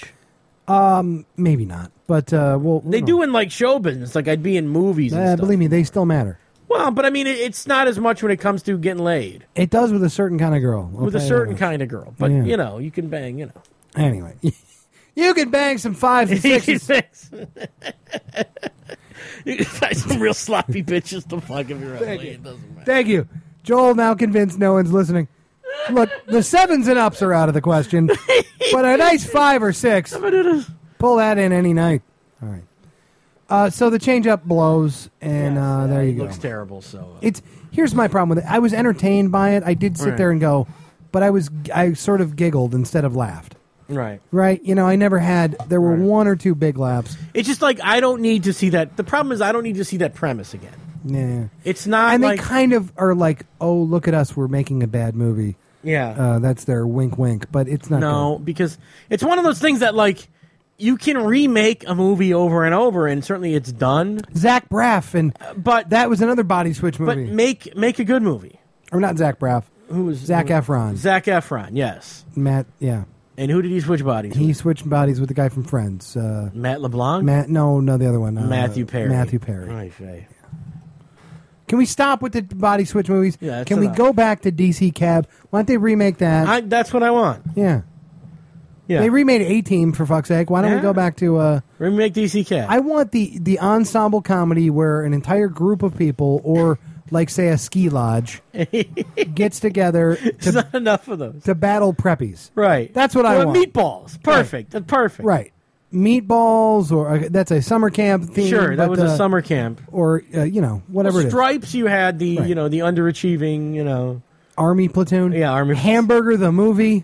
Maybe not, but they do in like show business. Like I'd be in movies. And stuff. Believe me, they still matter. Well, but I mean, it's not as much when it comes to getting laid. It does with a certain kind of girl. With a certain kind of girl. But, you can bang, Anyway. You can bang some 5s and 6s. You can find some real sloppy bitches to fuck if you're out late. It doesn't matter. Thank you. Joel, now convinced no one's listening. Look, the 7s and ups are out of the question. But a nice 5 or 6, pull that in any night. All right. So the change-up blows, and there you go. It looks terrible. So here's my problem with it. I was entertained by it. I did sit there and go, but I sort of giggled instead of laughed. Right. Right? I never had. There were one or two big laughs. It's just like I don't need to see that. The problem is I don't need to see that premise again. Yeah. It's not. And they kind of are like, oh, look at us, we're making a bad movie. Yeah. That's their wink, wink. But it's not. No, because it's one of those things that like. You can remake a movie over and over, and certainly it's done. Zach Braff, but that was another body switch movie. But make a good movie. Or not Zach Braff. Who was Zac Efron? Zac Efron, yes. Matt, yeah. And who did he switch bodies? He switched bodies with the guy from Friends. Matt LeBlanc. No, the other one. Matthew Perry. Matthew Perry. Right. Can we stop with the body switch movies? Yeah, Can we go back to DC Cab? Why don't they remake that? That's what I want. Yeah. Yeah. They remade A-Team, for fuck's sake. Why don't we go back to... remake DC Cab. I want the ensemble comedy where an entire group of people, or, like, say, a ski lodge, gets together... There's not enough of those. To battle preppies. Right. That's what I want. Meatballs. Perfect. Right. Perfect. Right. Meatballs, or... that's a summer camp theme. Sure, that was a summer camp. Or, whatever it is. Stripes, you had the, the underachieving, Army Platoon. Yeah, Army Hamburger, the movie.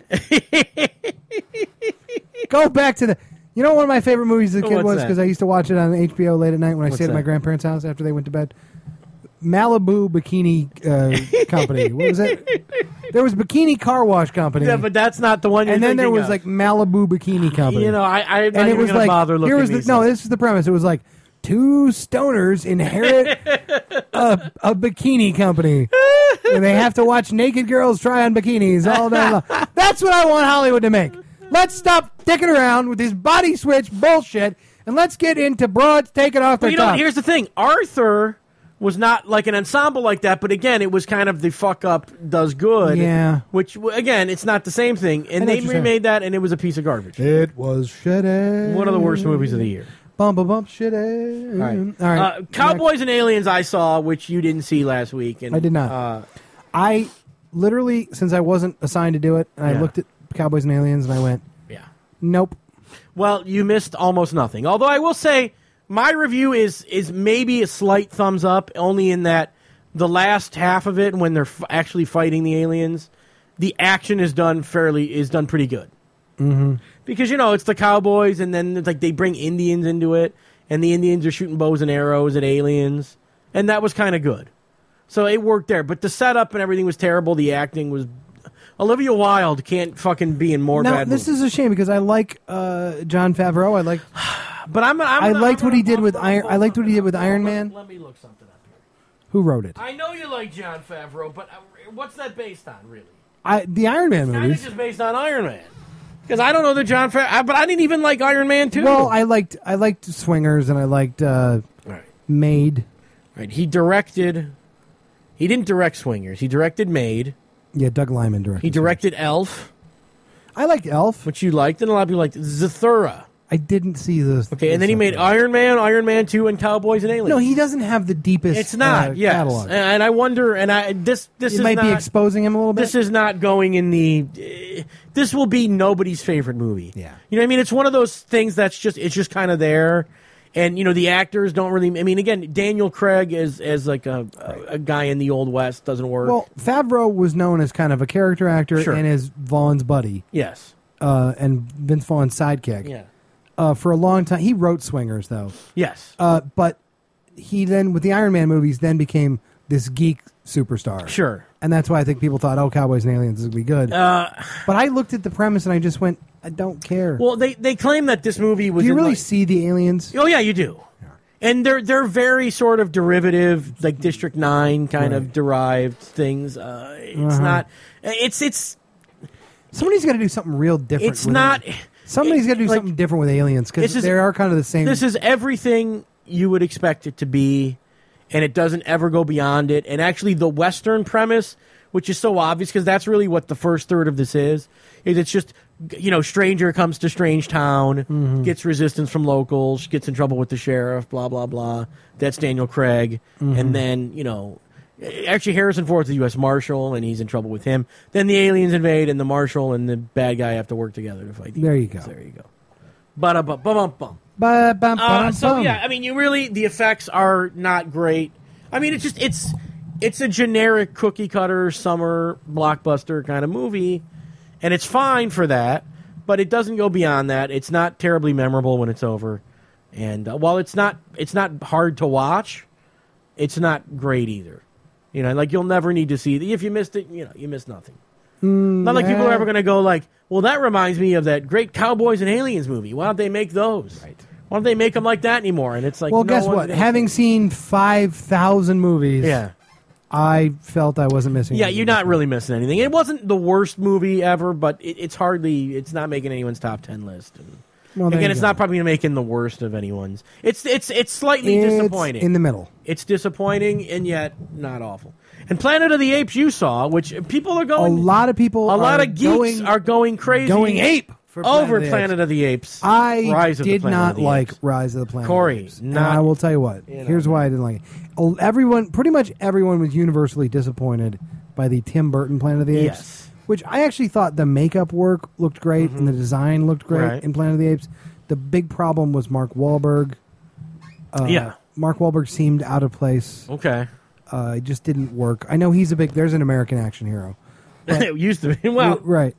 Go back to the... one of my favorite movies as a kid was, because I used to watch it on HBO late at night when I stayed at my grandparents' house after they went to bed. Malibu Bikini Company. What was it? There was Bikini Car Wash Company. Yeah, but that's not the one you're thinking of. And then there was, like, Malibu Bikini Company. I'm not even going to bother looking at these. No, this is the premise. It was like, two stoners inherit a bikini company. And they have to watch naked girls try on bikinis all day long. That's what I want Hollywood to make. Let's stop dicking around with this body switch bullshit, and let's get into broads taking off their top. Here's the thing. Arthur was not like an ensemble like that, but again, it was kind of the fuck up does good. Yeah. Which, again, it's not the same thing. And they remade that, and it was a piece of garbage. It was shitty. One of the worst movies of the year. Bump, shitty. All right. Cowboys and Aliens I saw, which you didn't see last week. And I did not. I literally, since I wasn't assigned to do it, I looked at Cowboys and Aliens and I went, nope. Well, you missed almost nothing. Although I will say, my review is maybe a slight thumbs up, only in that the last half of it, when they're actually fighting the aliens, the action is done pretty good. Mm-hmm. Because, it's the Cowboys, and then it's like they bring Indians into it, and the Indians are shooting bows and arrows at aliens, and that was kind of good. So it worked there. But the setup and everything was terrible. The acting was... Olivia Wilde can't fucking be in more bad movies. This is a shame, because I like Jon Favreau. I like... But I liked what he did with Iron Man. Let me look something up here. Who wrote it? I know you like Jon Favreau, but what's that based on, really? The Iron Man movies. Kind of just based on Iron Man. Because I don't know that Jon Favreau... But I didn't even like Iron Man 2. Well, I liked Swingers, and I liked Maid. Right. He directed... He didn't direct Swingers. He directed Maid. Yeah, Doug Liman directed. He directed Elf. I liked Elf. Which you liked, and a lot of people liked. Zathura. I didn't see this. Okay, and then he made Iron Man 2, and Cowboys and Aliens. No, he doesn't have the deepest. It's not. Yes, catalog. And I wonder. And this it might be exposing him a little bit. This is not going in the. This will be nobody's favorite movie. Yeah, you know what I mean. It's one of those things that's just kind of there. And, the actors don't really... I mean, again, Daniel Craig as like a guy in the Old West doesn't work. Well, Favreau was known as kind of a character actor and as Vaughn's buddy. Yes. And Vince Vaughn's sidekick. Yeah. For a long time. He wrote Swingers, though. Yes. But he then, with the Iron Man movies, then became this geek superstar. Sure. And that's why I think people thought, Cowboys and Aliens is going to be good. But I looked at the premise and I just went... I don't care. Well, they claim that this movie was... Do you really see the aliens? Oh, yeah, you do. Yeah. And they're very sort of derivative, like District 9 kind of derived things. It's not... It's... Somebody's got to do something real different. It's not... Somebody's got to do something different with aliens, because they are kind of the same... This is everything you would expect it to be, and it doesn't ever go beyond it. And actually, the Western premise, which is so obvious because that's really what the first third of this is it's just, stranger comes to strange town, gets resistance from locals, gets in trouble with the sheriff, blah, blah, blah. That's Daniel Craig. And then, actually Harrison Ford's the U.S. Marshal, and he's in trouble with him. Then the aliens invade, and the Marshal and the bad guy have to work together to fight the aliens. There you go. Ba-da-bum-bum-bum. So, yeah, I mean, the effects are not great. I mean, it's a generic cookie-cutter summer blockbuster kind of movie. And it's fine for that, but it doesn't go beyond that. It's not terribly memorable when it's over. And while it's not hard to watch, it's not great either. You'll never need to see it. If you missed it, you missed nothing. Not like people are ever going to go like, well, that reminds me of that great Cowboys and Aliens movie. Why don't they make those? Right. Why don't they make them like that anymore? And it's like, well, guess what? Having seen 5,000 movies, I felt I wasn't missing anything. Yeah, you're not really missing anything. It wasn't the worst movie ever, but it's not making anyone's top 10 list. And again, it's not probably making the worst of anyone's. It's slightly disappointing. In the middle. It's disappointing and yet not awful. And Planet of the Apes you saw, which people are going... A lot of geeks are going crazy. Going ape. Over Planet of the Apes. I did not like Rise of the Planet Corey, of the Apes. And I will tell you what. Here's why I didn't like it. Pretty much everyone was universally disappointed by the Tim Burton Planet of the Apes. Yes. Which I actually thought the makeup work looked great and the design looked great in Planet of the Apes. The big problem was Mark Wahlberg. Mark Wahlberg seemed out of place. Okay. It just didn't work. I know he's there's an American action hero. It used to be. Well. Right.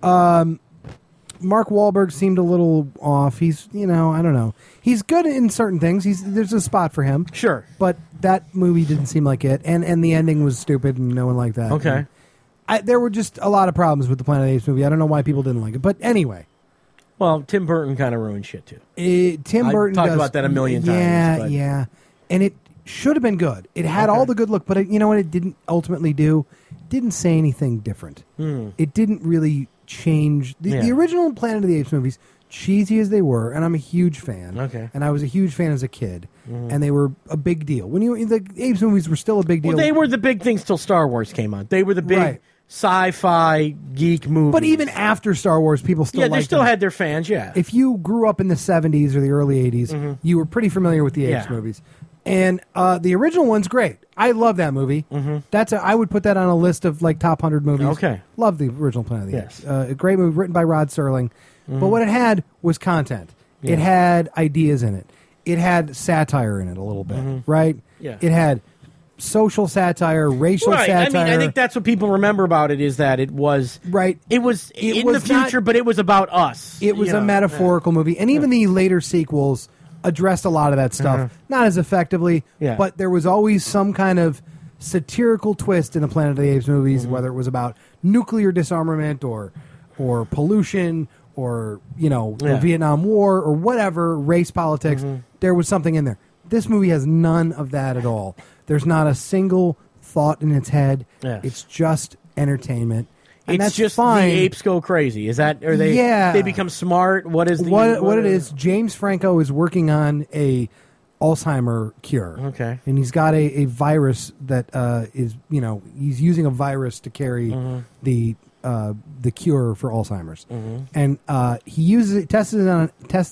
Mark Wahlberg seemed a little off. He's, I don't know. He's good in certain things. There's a spot for him. Sure. But that movie didn't seem like it. And the ending was stupid and no one liked that. Okay. There were just a lot of problems with the Planet of the Apes movie. I don't know why people didn't like it. But anyway. Well, Tim Burton kind of ruined shit, too. Tim Burton talked about that a million times. Yeah. And it should have been good. It had all the good look, but you know what it didn't ultimately do? It didn't say anything different. It didn't really change. The original Planet of the Apes movies, cheesy as they were, and I'm a huge fan. Okay. And I was a huge fan as a kid, and they were a big deal. The Apes movies were still a big deal. Well, they were the big things till Star Wars came out. They were the big sci-fi geek movies. But even after Star Wars, people still they still had their fans, If you grew up in the 70s or the early 80s, you were pretty familiar with the Apes movies. And the original one's great. I love that movie. I would put that on a list of top 100 movies. Okay. Love the original Planet of the Apes. A great movie written by Rod Serling. But what it had was content. It had ideas in it. It had satire in it a little bit, right? Yeah. It had social satire, racial satire. I think that's what people remember about it is that it was It was in the future, but it was about us. It was a metaphorical movie, and even the later sequels addressed a lot of that stuff, not as effectively, but there was always some kind of satirical twist in the Planet of the Apes movies, whether it was about nuclear disarmament or pollution or the Vietnam War or whatever, race politics. There was something in there. This movie has none of that at all. There's not a single thought in its head. It's just entertainment. And it's just fine. The apes go crazy. Is that? Are they? Yeah. They become smart. What is the? What it is? James Franco is working on a Alzheimer cure. Okay. And he's got a virus that is he's using a virus to carry the cure for Alzheimer's. And he uses it, tests it on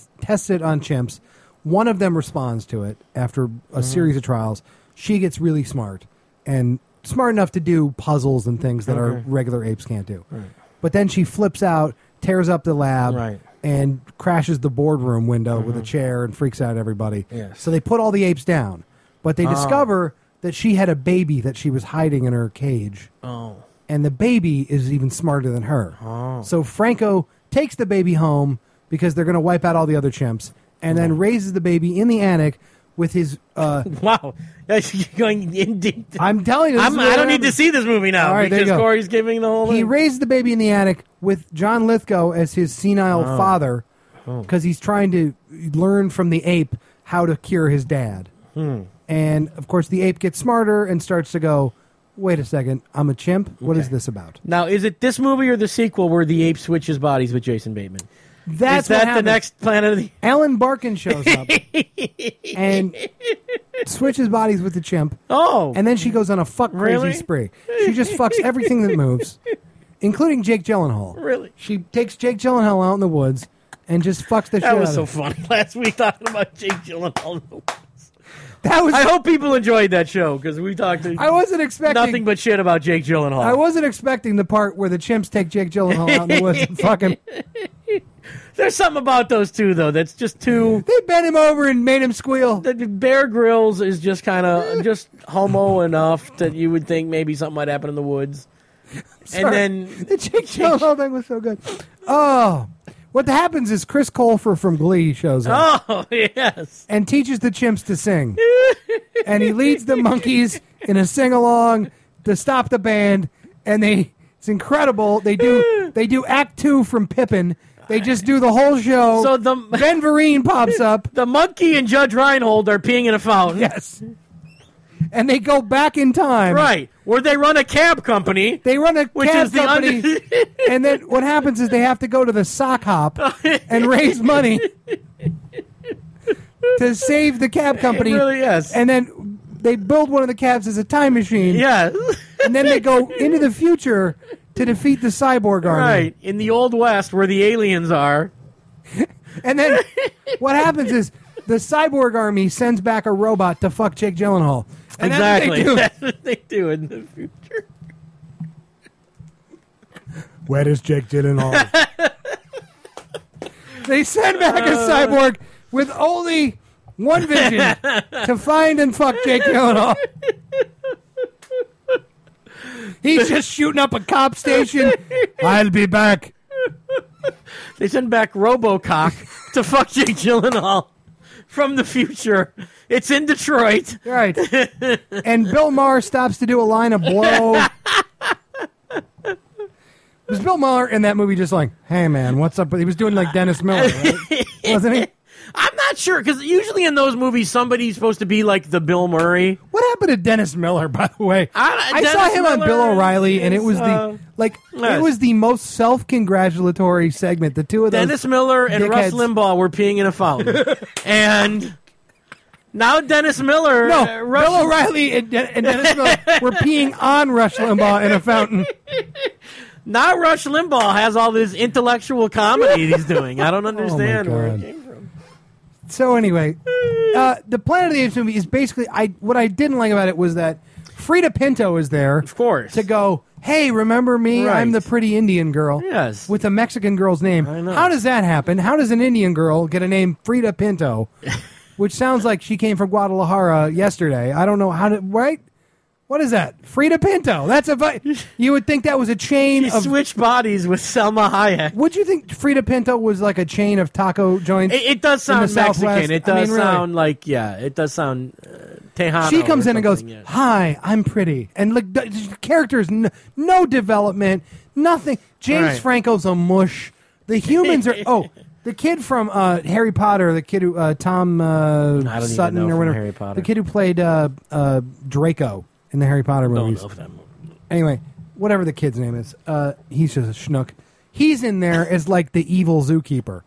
chimps. One of them responds to it after a series of trials. She gets really smart and smart enough to do puzzles and things that our regular apes can't do. But then she flips out, tears up the lab, and crashes the boardroom window with a chair and freaks out everybody. So they put all the apes down. But they discover that she had a baby that she was hiding in her cage. And the baby is even smarter than her. So Franco takes the baby home because they're going to wipe out all the other chimps, and then raises the baby in the attic with his... Wow. You're going in deep. I'm telling you, I don't need to see this movie now because Corey's giving the whole... He raised the baby in the attic with John Lithgow as his senile father because he's trying to learn from the ape how to cure his dad. And, of course, the ape gets smarter and starts to go, wait a second, I'm a chimp? What is this about? Now, is it this movie or the sequel where the ape switches bodies with Jason Bateman? That's the next Planet of the... Alan Barkin shows up, and switches bodies with the chimp. Oh. And then she goes on a fuck crazy Really? spree. She just fucks everything that moves, including Jake Gyllenhaal. Really? She takes Jake Gyllenhaal out in the woods and just fucks the shit That was out so of him. funny. Last week talking about Jake Gyllenhaal. That was. I hope people enjoyed that show because we talked I wasn't expecting nothing but shit about Jake Gyllenhaal. I wasn't expecting the part where the chimps take Jake Gyllenhaal out in the woods and fuck him. There's something about those two though that's just too. They bent him over and made him squeal. The Bear Grylls is just kind of just homo enough that you would think maybe something might happen in the woods. Sorry. And then The Jake Gyllenhaal thing was so good. Oh, what happens is Chris Colfer from Glee shows up oh yes, and teaches the chimps to sing, and he leads the monkeys in a sing along to stop the band, and it's incredible. They do Act 2 from Pippin. They just do the whole show. So the Ben Vereen pops up. the monkey and Judge Reinhold are peeing in a fountain. Yes. And they go back in time. Right, where they run a cab company. They run a Which cab is the company, and then what happens is they have to go to the sock hop and raise money to save the cab company. It really is. And then they build one of the cabs as a time machine. Yeah. And then they go into the future to defeat the cyborg army. Right, in the Old West where the aliens are. And then what happens is the cyborg army sends back a robot to fuck Jake Gyllenhaal. And Exactly. That's what they do. That's what they do in the future. Where is Jake Gyllenhaal? They send back a cyborg with only one vision to find and fuck Jake Gyllenhaal. He's just shooting up a cop station. I'll be back. They send back RoboCop to fuck Jake Gyllenhaal from the future. It's in Detroit. Right. And Bill Maher stops to do a line of blow. Was Bill Maher in that movie just like, hey, man, what's up? He was doing like Dennis Miller, right? Wasn't he? I'm not sure, because usually in those movies, somebody's supposed to be like the Bill Murray. What happened to Dennis Miller, by the way? I saw Dennis him on Miller Bill O'Reilly, and it was yes. it was the most self-congratulatory segment. The two of those Dennis Miller and Rush dickheads. Limbaugh were peeing in a fountain. And now Dennis Miller... No, Rush- Bill O'Reilly and Dennis Miller were peeing on Rush Limbaugh in a fountain. Now Rush Limbaugh has all this intellectual comedy he's doing. I don't understand where God. it came from. So anyway, the Planet of the Apes movie is basically what I didn't like about it was that Frida Pinto is there, Of course. to go, hey, remember me? Right. I'm the pretty Indian girl. Yes. With a Mexican girl's name. I know. How does that happen? How does an Indian girl get a name Frida Pinto? Which sounds like she came from Guadalajara yesterday. I don't know how to, right? What is that? Frida Pinto. That's you would think that was a chain He of. switched bodies with Selma Hayek. Would you think Frida Pinto was like a chain of taco joints? It does in the sound Mexican. Southwest? It I does mean, really. sound like, yeah, it does sound Tejano. She comes or in and goes, something, yeah. "Hi, I'm pretty," and like the characters, no development, nothing. James Right. Franco's a mush. The humans are. Oh, the kid from Harry Potter, the kid who Tom even Sutton know or from whatever, Harry Potter. the kid who played Draco in the Harry Potter Don't movies. know that movie. Anyway, whatever the kid's name is, he's just a schnook. He's in there as like the evil zookeeper.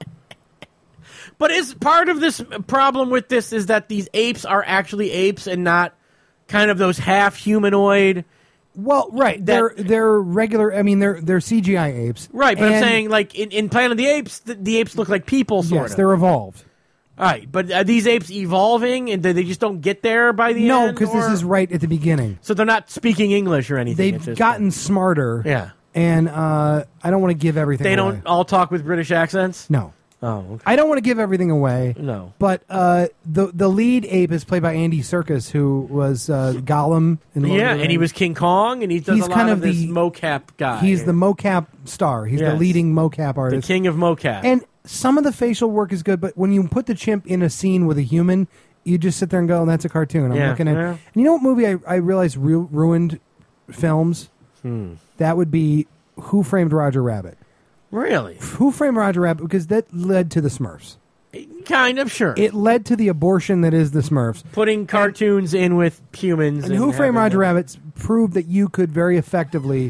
But is part of this problem with this is that these apes are actually apes and not kind of those half humanoid. Well, right, That- they're regular. I mean, they're CGI apes, Right, but I'm And- saying like in Planet of the Apes, the apes look like people, sort yes, of. they're evolved. All right, but are these apes evolving and they just don't get there by the No, end? because this or- is right at the beginning. So they're not speaking English or anything. at They've this gotten point. smarter. Yeah. And I don't want to give everything They away. don't all talk with British accents? No. Oh, okay. I don't want to give everything away. No. But the lead ape is played by Andy Serkis, who was Gollum in Lord Yeah, of the and he Rings. was King Kong, and he does He's a lot kind of of this the- mocap guy. He's the mocap star. He's the Yes. leading mocap the artist. king of mocap. And some of the facial work is good, but when you put the chimp in a scene with a human, you just sit there and go, "That's a cartoon." I'm Yeah, looking at. yeah. And you know what movie I realized ruined films? That would be Who Framed Roger Rabbit. Really? Who Framed Roger Rabbit? Because that led to the Smurfs. Kind of, sure. It led to the abortion that is the Smurfs. Putting cartoons in with humans. And Who Framed having Roger them- Rabbit proved that you could very effectively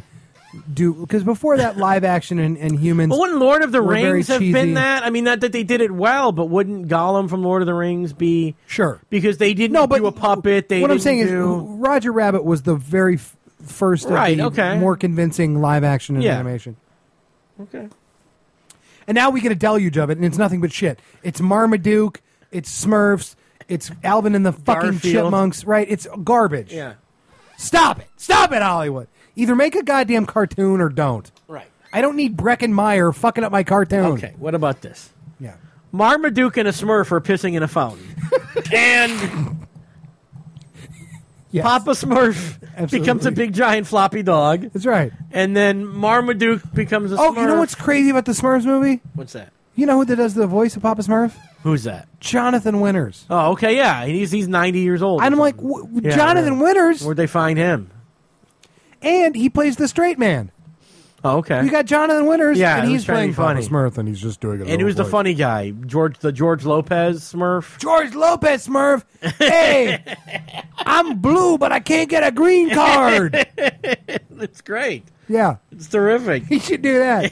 do, because before that, live action and humans. Well, wouldn't Lord of the were very Rings have cheesy. been that? I mean, not that they did it well, but wouldn't Gollum from Lord of the Rings be? Sure. Because they didn't do a puppet. What I'm saying is, Roger Rabbit was the very first of the more convincing live action and animation. Okay. And now we get a deluge of it, and it's nothing but shit. It's Marmaduke, it's Smurfs, it's Alvin and the fucking Garfield. Chipmunks, right? It's garbage. Yeah. Stop it, Hollywood. Either make a goddamn cartoon or don't. Right. I don't need Breckin Meyer fucking up my cartoon. Okay, what about this? Yeah. Marmaduke and a Smurf are pissing in a fountain. And yes. Papa Smurf becomes a big giant floppy dog. That's right. And then Marmaduke becomes a Smurf. Oh, you know what's crazy about the Smurfs movie? What's that? You know who that does the voice of Papa Smurf? Who's that? Jonathan Winters. Oh, okay, yeah. He's 90 years old. And I'm like, Jonathan Winters? Where'd they find him? And he plays the straight man. Oh, okay. You got Jonathan Winters, Yeah, and he's playing funny. Papa Smurf, and he's just doing it. And who's the funny guy? George Lopez Smurf? George Lopez Smurf. Hey, I'm blue, but I can't get a green card. That's great. Yeah. It's terrific. He should do that.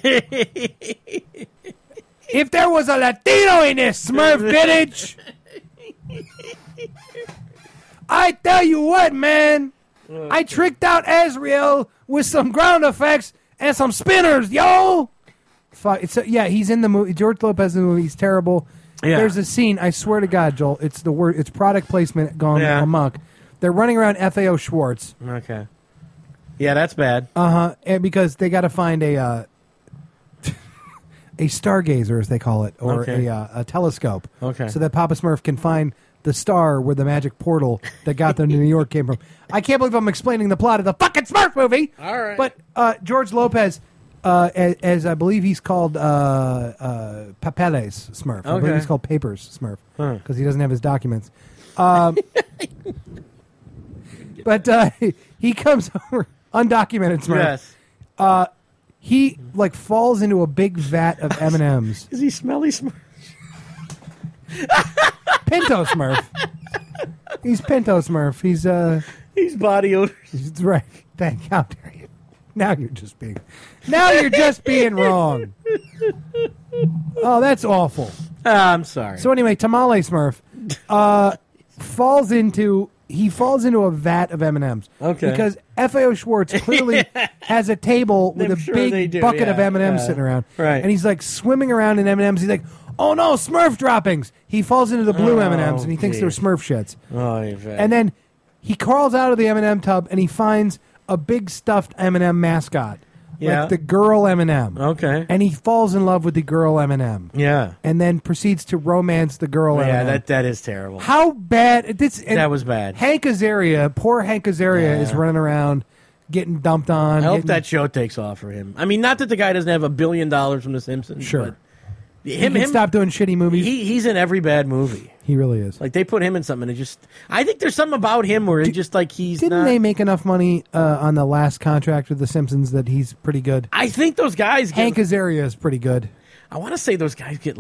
If there was a Latino in this Smurf village, I tell you what, man. I tricked out Azrael with some ground effects and some spinners, yo. Fuck. He's in the movie. George Lopez in the movie. He's terrible. Yeah. There's a scene. I swear to God, Joel. It's the word. It's product placement gone amok. They're running around FAO Schwartz. Okay. Yeah, that's bad. And because they got to find a stargazer, as they call it, or a telescope. Okay. So that Papa Smurf can find the star where the magic portal that got them to New York came from. I can't believe I'm explaining the plot of the fucking Smurf movie. All right. But George Lopez, as I believe he's called Papeles Smurf. I believe he's called Papers Smurf because he doesn't have his documents. But he comes over, undocumented Smurf. Yes. He falls into a big vat of M&Ms. Is he smelly Smurf? Pinto Smurf. He's Pinto Smurf. He's body odor. He's right. How dare you? Now you're just being wrong. Oh, that's awful. I'm sorry. So anyway, Tamale Smurf falls into a vat of M&Ms. Okay. Because FAO Schwartz clearly has a table with a big bucket of M&Ms sitting around. Right. And he's swimming around in M&Ms. He's like, oh no, Smurf droppings. He falls into the blue M&Ms and he thinks they're Smurf shits. Oh, you're bad. And then he crawls out of the M&M tub and he finds a big stuffed M&M mascot. Yeah. Like the girl M&M. Okay. And he falls in love with the girl M&M. Yeah. And then proceeds to romance the girl M&M. Yeah, that is terrible. How bad... That was bad. Hank Azaria, poor Hank Azaria is running around getting dumped on. I hope that show takes off for him. I mean, not that the guy doesn't have $1 billion from The Simpsons. Sure. But he can stop doing shitty movies. He's in every bad movie. He really is. They put him in something and I think there's something about him where he's Didn't they make enough money on the last contract with The Simpsons that he's pretty good? I think those guys Hank Azaria is pretty good. I want to say those guys get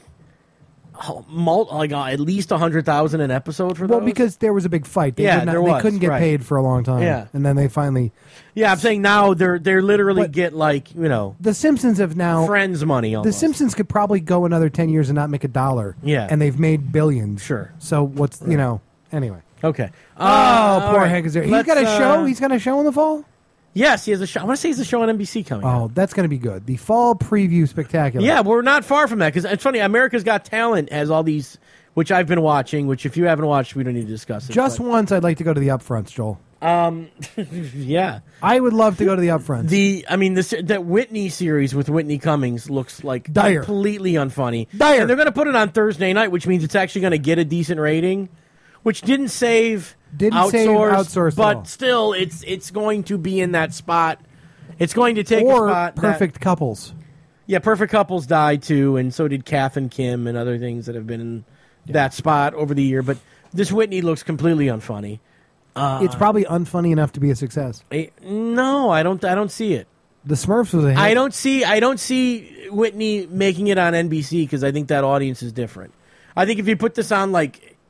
at least 100,000 an episode for those. Well, because there was a big fight. They couldn't get paid for a long time. Yeah. And then they finally... Yeah, I'm saying now they're literally get The Simpsons have now... Friends money almost. The Simpsons could probably go another 10 years and not make $1. Yeah. And they've made billions. Sure. So what's, anyway. Okay. Oh, poor Hank Azaria. He's got a show? He's got a show in the fall? Yes, he has a show. I want to say he has a show on NBC coming out. Oh, that's going to be good. The Fall Preview Spectacular. Yeah, we're not far from that because it's funny. America's Got Talent has all these, which I've been watching, which if you haven't watched, we don't need to discuss it. Just once I'd like to go to the upfronts, Joel. Yeah. I would love to go to the upfronts. That Whitney series with Whitney Cummings looks like dire. Completely unfunny. Dire. And they're going to put it on Thursday night, which means it's actually going to get a decent rating, which didn't save outsource, but still, it's going to be in that spot. It's going to take a spot. Perfect Couples. Yeah, Perfect Couples died too, and so did Kath and Kim and other things that have been in that spot over the year. But this Whitney looks completely unfunny. It's probably unfunny enough to be a success. No, I don't see it. The Smurfs was a hit. I don't see Whitney making it on NBC because I think that audience is different. I think if you put this on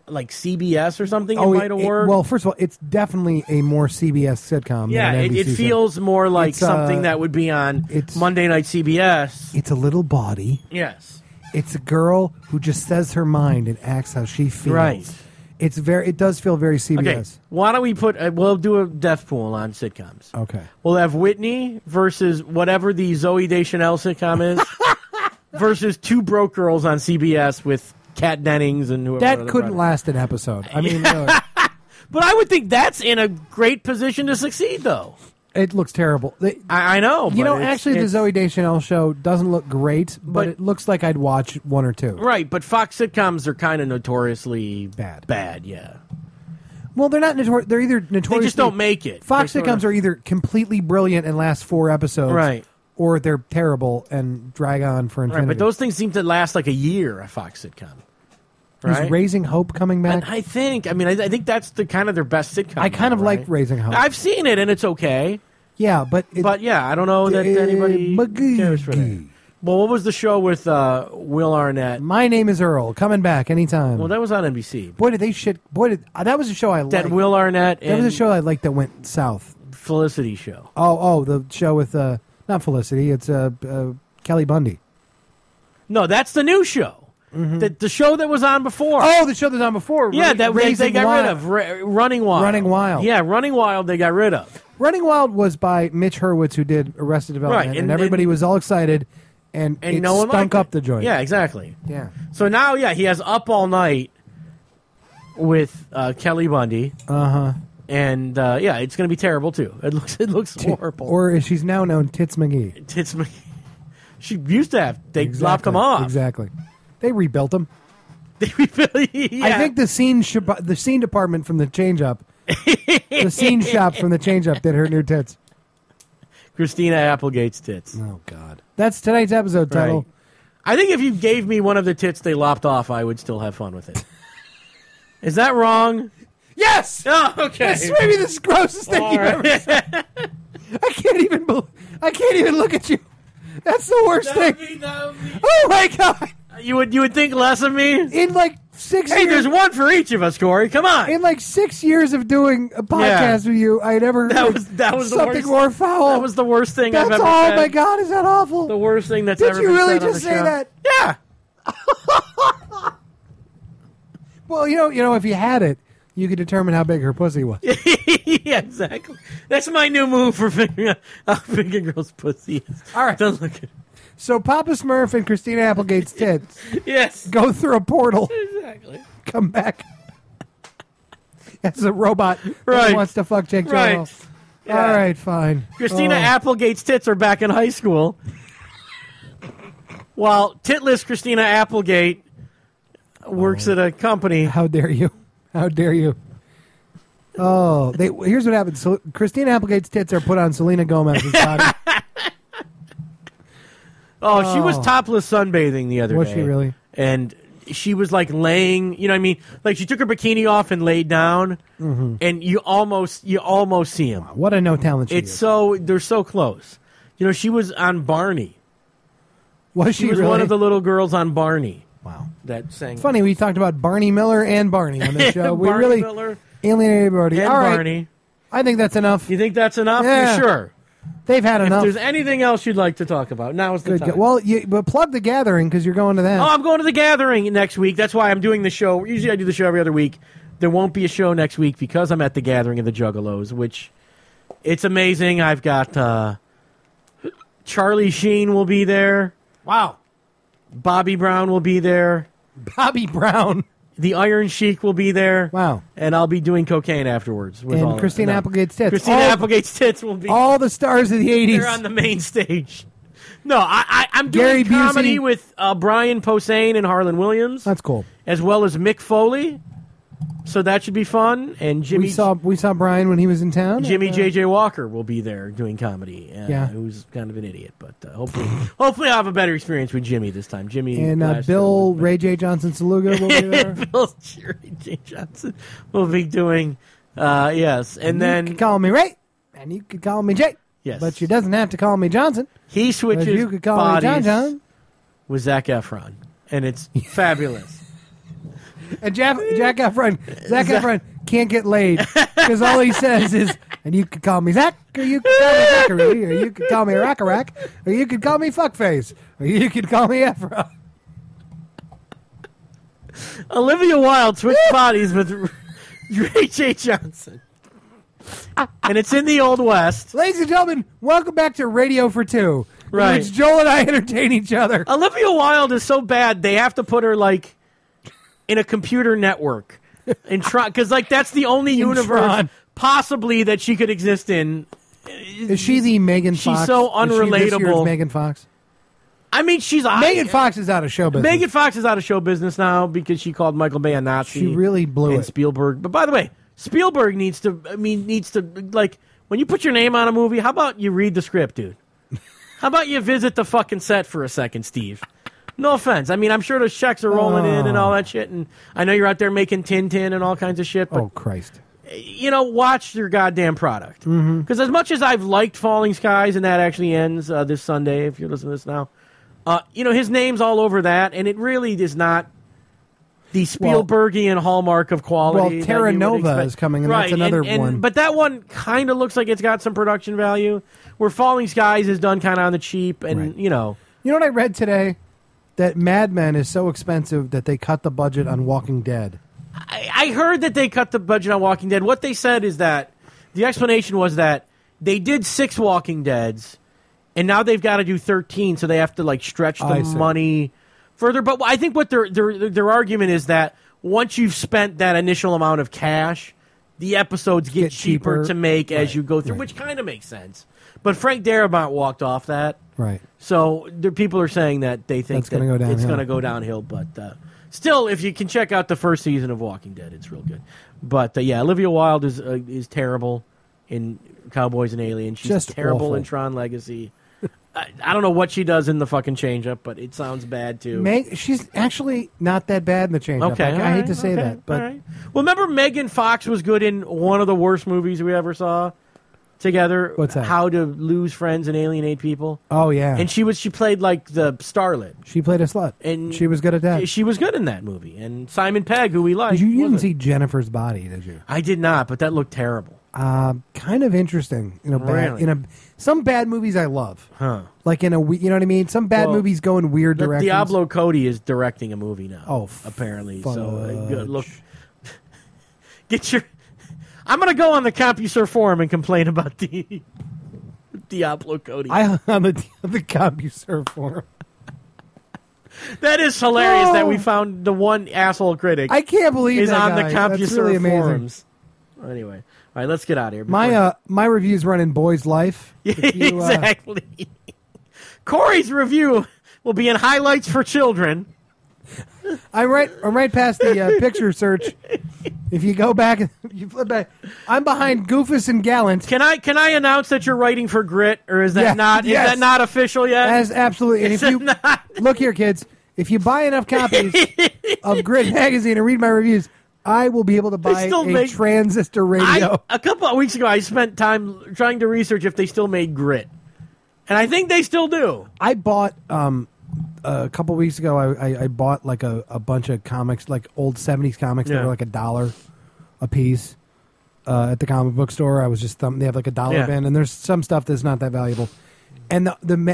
like CBS or something, it might have worked. Well, first of all, it's definitely a more CBS sitcom. Yeah, than an it NBC feels more like It's, something that would be on Monday Night CBS. It's a little body. Yes. It's a girl who just says her mind and acts how she feels. Right. It does feel very CBS. Okay, why don't we we'll do a death pool on sitcoms. Okay. We'll have Whitney versus whatever the Zooey Deschanel sitcom is versus Two Broke Girls on CBS with Kat Dennings and whoever. That couldn't last an episode. I mean, really. But I would think that's in a great position to succeed, though. It looks terrible. I know. You know, actually, the Zooey Deschanel show doesn't look great, but it looks like I'd watch one or two. Right, but Fox sitcoms are kind of notoriously bad, yeah. Well, they're not notorious. They're either notoriously... They just don't make it. Fox sitcoms are either completely brilliant and last 4 episodes, right, or they're terrible and drag on for infinity. Right, but those things seem to last like a year, a Fox sitcom. Right? Is Raising Hope coming back? I think that's the kind of their best sitcom. I kind of like Raising Hope. I've seen it, and it's okay. Yeah, but I don't know that anybody cares for that. Well, what was the show with Will Arnett? My Name is Earl, coming back anytime. Well, that was on NBC. Boy, did they shit. Boy, that was a show I liked. That Will Arnett. That was a show I liked that went south. Felicity show. Oh, the show with not Felicity. It's Kelly Bundy. No, that's the new show. Mm-hmm. The show that was on before. Oh, the show that was on before. Yeah, that they got rid of. Running Wild. Running Wild. Yeah, Running Wild they got rid of. Running Wild was by Mitch Hurwitz, who did Arrested Development, right, and everybody was all excited, and it no one stunk up the joint. Yeah, exactly. Yeah. So now, he has Up All Night with Kelly Bundy. Uh-huh. And, it's going to be terrible, too. It looks horrible. Or as she's now known, Tits McGee. Tits McGee. She used to have. They lopped them off. Exactly. They rebuilt them. Yeah. I think the scene department from the Change Up, the scene shop from the Change Up did her new tits. Christina Applegate's tits. Oh, God. That's tonight's episode title. Right. I think if you gave me one of the tits they lopped off, I would still have fun with it. Is that wrong? Yes! Oh, okay. That's maybe the grossest thing you've ever said. I can't even look at you. That's the worst thing. Oh, my God. You would think less of me? In like 6 years. Hey, there's one for each of us, Corey. Come on. In like 6 years of doing a podcast with you, I never that was something the worst, more foul. That was the worst thing I've ever said. Oh, my God, is that awful? The worst thing that's ever been said. Did you really on just the say show. that? Yeah. Well, you know, if you had it, you could determine how big her pussy was. Yeah, exactly. That's my new move for figuring out how big a girl's pussy is. All right. Don't look at it. So Papa Smurf and Christina Applegate's tits yes. go through a portal. Exactly. Come back as a robot right. that wants to fuck Jake Gyllenhaal. Yeah. All right, fine. Christina Applegate's tits are back in high school, while titless Christina Applegate works at a company. How dare you? How dare you? Oh, here's what happens. So Christina Applegate's tits are put on Selena Gomez's body. Oh, she was topless sunbathing the other day. Was she really? And she was like laying, you know what I mean? Like she took her bikini off and laid down, and you almost see him. What a no talent she is. They're so close. You know, she was on Barney. Was she was really? one of the little girls on Barney. Wow. That sang. Funny, we talked about Barney Miller and Barney on the show. We Barney really Miller alienated everybody. and All right. Barney. I think that's enough. You think that's enough? Yeah. You sure? They've had enough. If there's anything else you'd like to talk about, now is the time. Well, but plug The Gathering because you're going to that. Oh, I'm going to The Gathering next week. That's why I'm doing the show. Usually I do the show every other week. There won't be a show next week because I'm at The Gathering of the Juggalos, which it's amazing. I've got Charlie Sheen will be there. Wow. Bobby Brown will be there. Bobby Brown. The Iron Sheik will be there. Wow. And I'll be doing cocaine afterwards. And Christina Applegate's tits. Christina Applegate's tits will be. All the stars of the 80s. They're on the main stage. No, I'm Gary doing comedy Busey. with Brian Posehn and Harlan Williams. That's cool. As well as Mick Foley. So that should be fun. And Jimmy. We saw Brian when he was in town. Jimmy J.J. Walker will be there doing comedy. Who's kind of an idiot, but hopefully I'll have a better experience with Jimmy this time. Jimmy and Bill Ray J. Johnson Saluga will be there. Bill Ray J. Johnson will be doing. Yes, and then you could call me Ray, and you could call me Jay. Yes, but she doesn't have to call me Johnson. He switches. You could call me John with Zac Efron, and it's fabulous. And Zac Efron can't get laid because all he says is, and you could call me Zach, or you could call me Zachary, or you could call me Rack, or you could call me Fuckface, or you could call me Efron. Olivia Wilde switched bodies with Ray J. Johnson. And it's in the Old West. Ladies and gentlemen, welcome back to Radio for Two. Right. In which Joel and I entertain each other. Olivia Wilde is so bad, they have to put her, like, in a computer network. Because, like, that's the only universe possibly that she could exist in. Is she the Megan Fox? She's so unrelatable. Is she this year's Megan Fox? I mean, Megan Fox is out of show business. Megan Fox is out of show business now because she called Michael Bay a Nazi. She really blew and it. Spielberg. But by the way, Spielberg needs to, like, when you put your name on a movie, how about you read the script, dude? How about you visit the fucking set for a second, Steve? No offense. I mean, I'm sure those checks are rolling in and all that shit, and I know you're out there making Tintin and all kinds of shit, but, Christ. You know, watch your goddamn product. Because as much as I've liked Falling Skies, and that actually ends this Sunday, if you're listening to this now, you know, his name's all over that, and it really is not the Spielbergian hallmark of quality. Well, Terra Nova is coming, and that's another one. But that one kind of looks like it's got some production value, where Falling Skies is done kind of on the cheap, and, you know. You know what I read today? That Mad Men is so expensive that they cut the budget on Walking Dead. I heard that they cut the budget on Walking Dead. What they said is that the explanation was that they did 6 Walking Deads, and now they've got to do 13, so they have to, like, stretch the money further. But I think what their argument is that once you've spent that initial amount of cash, the episodes get cheaper to make as you go through, which kind of makes sense. But Frank Darabont walked off that. Right. So people are saying that they think it's going to go downhill. But still, if you can check out the first season of Walking Dead, it's real good. But, yeah, Olivia Wilde is terrible in Cowboys and Aliens. She's just terrible awful. in Tron Legacy. I don't know what she does in the fucking change-up, but it sounds bad, too. She's actually not that bad in the change-up. Okay, I hate to say that. But Well, remember Megan Fox was good in one of the worst movies we ever saw together? What's that? How to Lose Friends and Alienate People. Oh, yeah. And she played, like, the starlet. She played a slut. And she was good at that. She was good in that movie. And Simon Pegg, who we like. You didn't see Jennifer's Body, did you? I did not, but that looked terrible. Kind of interesting. Really? Some bad movies I love. Huh. Like you know what I mean? Some bad movies go in weird directions. Diablo Cody is directing a movie now. Oh, apparently. So look, I'm going to go on the CompuServe forum and complain about the Diablo Cody. On the CompuServe forum. That is hilarious that we found the one asshole critic. I can't believe is that on guy. the CompuServe That's really amazing. forums. Anyway, all right, let's get out of here. My reviews run in Boy's Life. Exactly. Corey's review will be in Highlights for Children. I'm right past the picture search. If you go back, you flip back. I'm behind Goofus and Gallant. Can I announce that you're writing for Grit, or is that not? Is that not official yet? That is absolutely. And if you look here, kids, if you buy enough copies of Grit magazine and read my reviews, I will be able to buy a transistor radio. A couple of weeks ago, I spent time trying to research if they still made Grit, and I think they still do. I bought a couple of weeks ago. I bought like a bunch of comics, like old 70s comics that were like $1 a piece at the comic book store. I was just they have like a $1 bin, and there's some stuff that's not that valuable, and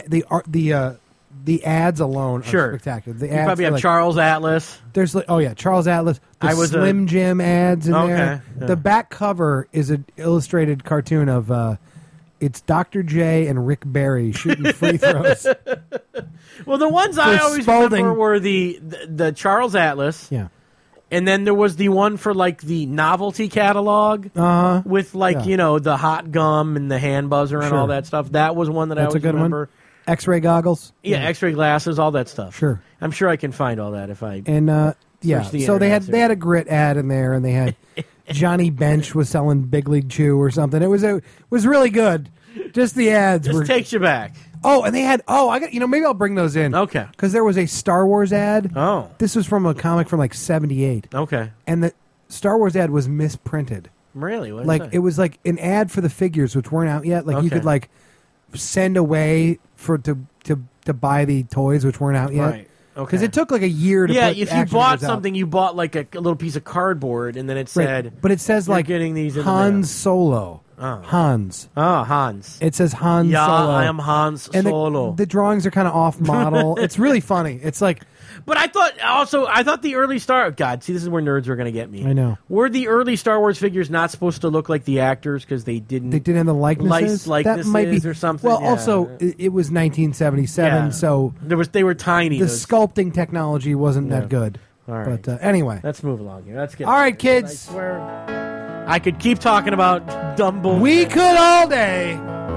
the ads alone are spectacular. The ads you probably have Charles Atlas. There's Charles Atlas. The Slim Jim ads in there. Yeah. The back cover is an illustrated cartoon of it's Dr. J and Rick Barry shooting free throws. Well, the ones I always remember were the Charles Atlas. Yeah. And then there was the one for like the novelty catalog with like the hot gum and the hand buzzer and all that stuff. That was one that I always remember. One. X-ray goggles. Yeah, X-ray glasses, all that stuff. Sure. I'm sure I can find all that if I. And so they had a Grit ad in there, and they had Johnny Bench was selling Big League Chew or something. It was really good. Just the ads takes you back. Oh, and they had maybe I'll bring those in. Okay. Because there was a Star Wars ad. Oh. This was from a comic from like 78. Okay. And the Star Wars ad was misprinted. Really? What like it was like an ad for the figures which weren't out yet. Like you could like send away to buy the toys which weren't out yet. Right. Because it took like a year to put if you action bought figures out. something, you bought like a little piece of cardboard, and then it said, Right. But it says "You're like getting these in Hans the Solo. Oh. Hans. Oh, Hans. It says Hans Yeah, Solo. I am Hans and Solo. The drawings are kind of off model. It's really funny. It's like, But I thought the early Star... God, see, this is where nerds are going to get me. I know. Were the early Star Wars figures not supposed to look like the actors because they didn't... they didn't have the likenesses. Likenesses that might be or something? Well, Yeah. also it was 1977, Yeah. so They were tiny. the those- sculpting technology wasn't Yeah. that good. All right. But anyway, Let's move along here. Let's get... all right, kids. I swear... I could keep talking about dumb bullshit. We could all day.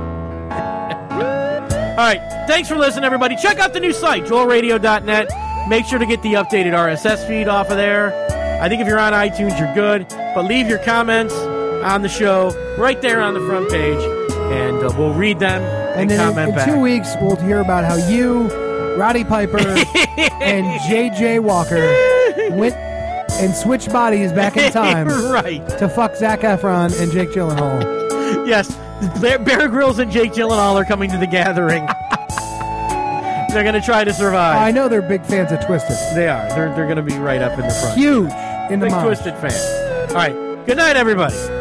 All right. Thanks for listening, everybody. Check out the new site, joelradio.net. Make sure to get the updated RSS feed off of there. I think if you're on iTunes, you're good. But leave your comments on the show right there on the front page, and we'll read them and then comment in back. 2 weeks, we'll hear about how you, Roddy Piper, and J.J. Walker went and switched bodies back in time Right. to fuck Zac Efron and Jake Gyllenhaal. Yes. Bear Grylls and Jake Gyllenhaal are coming to the gathering. They're going to try to survive. I know they're big fans of Twisted. They are. They're going to be right up in the front. Huge in the Big mosh. Twisted fan. All right. Good night, everybody.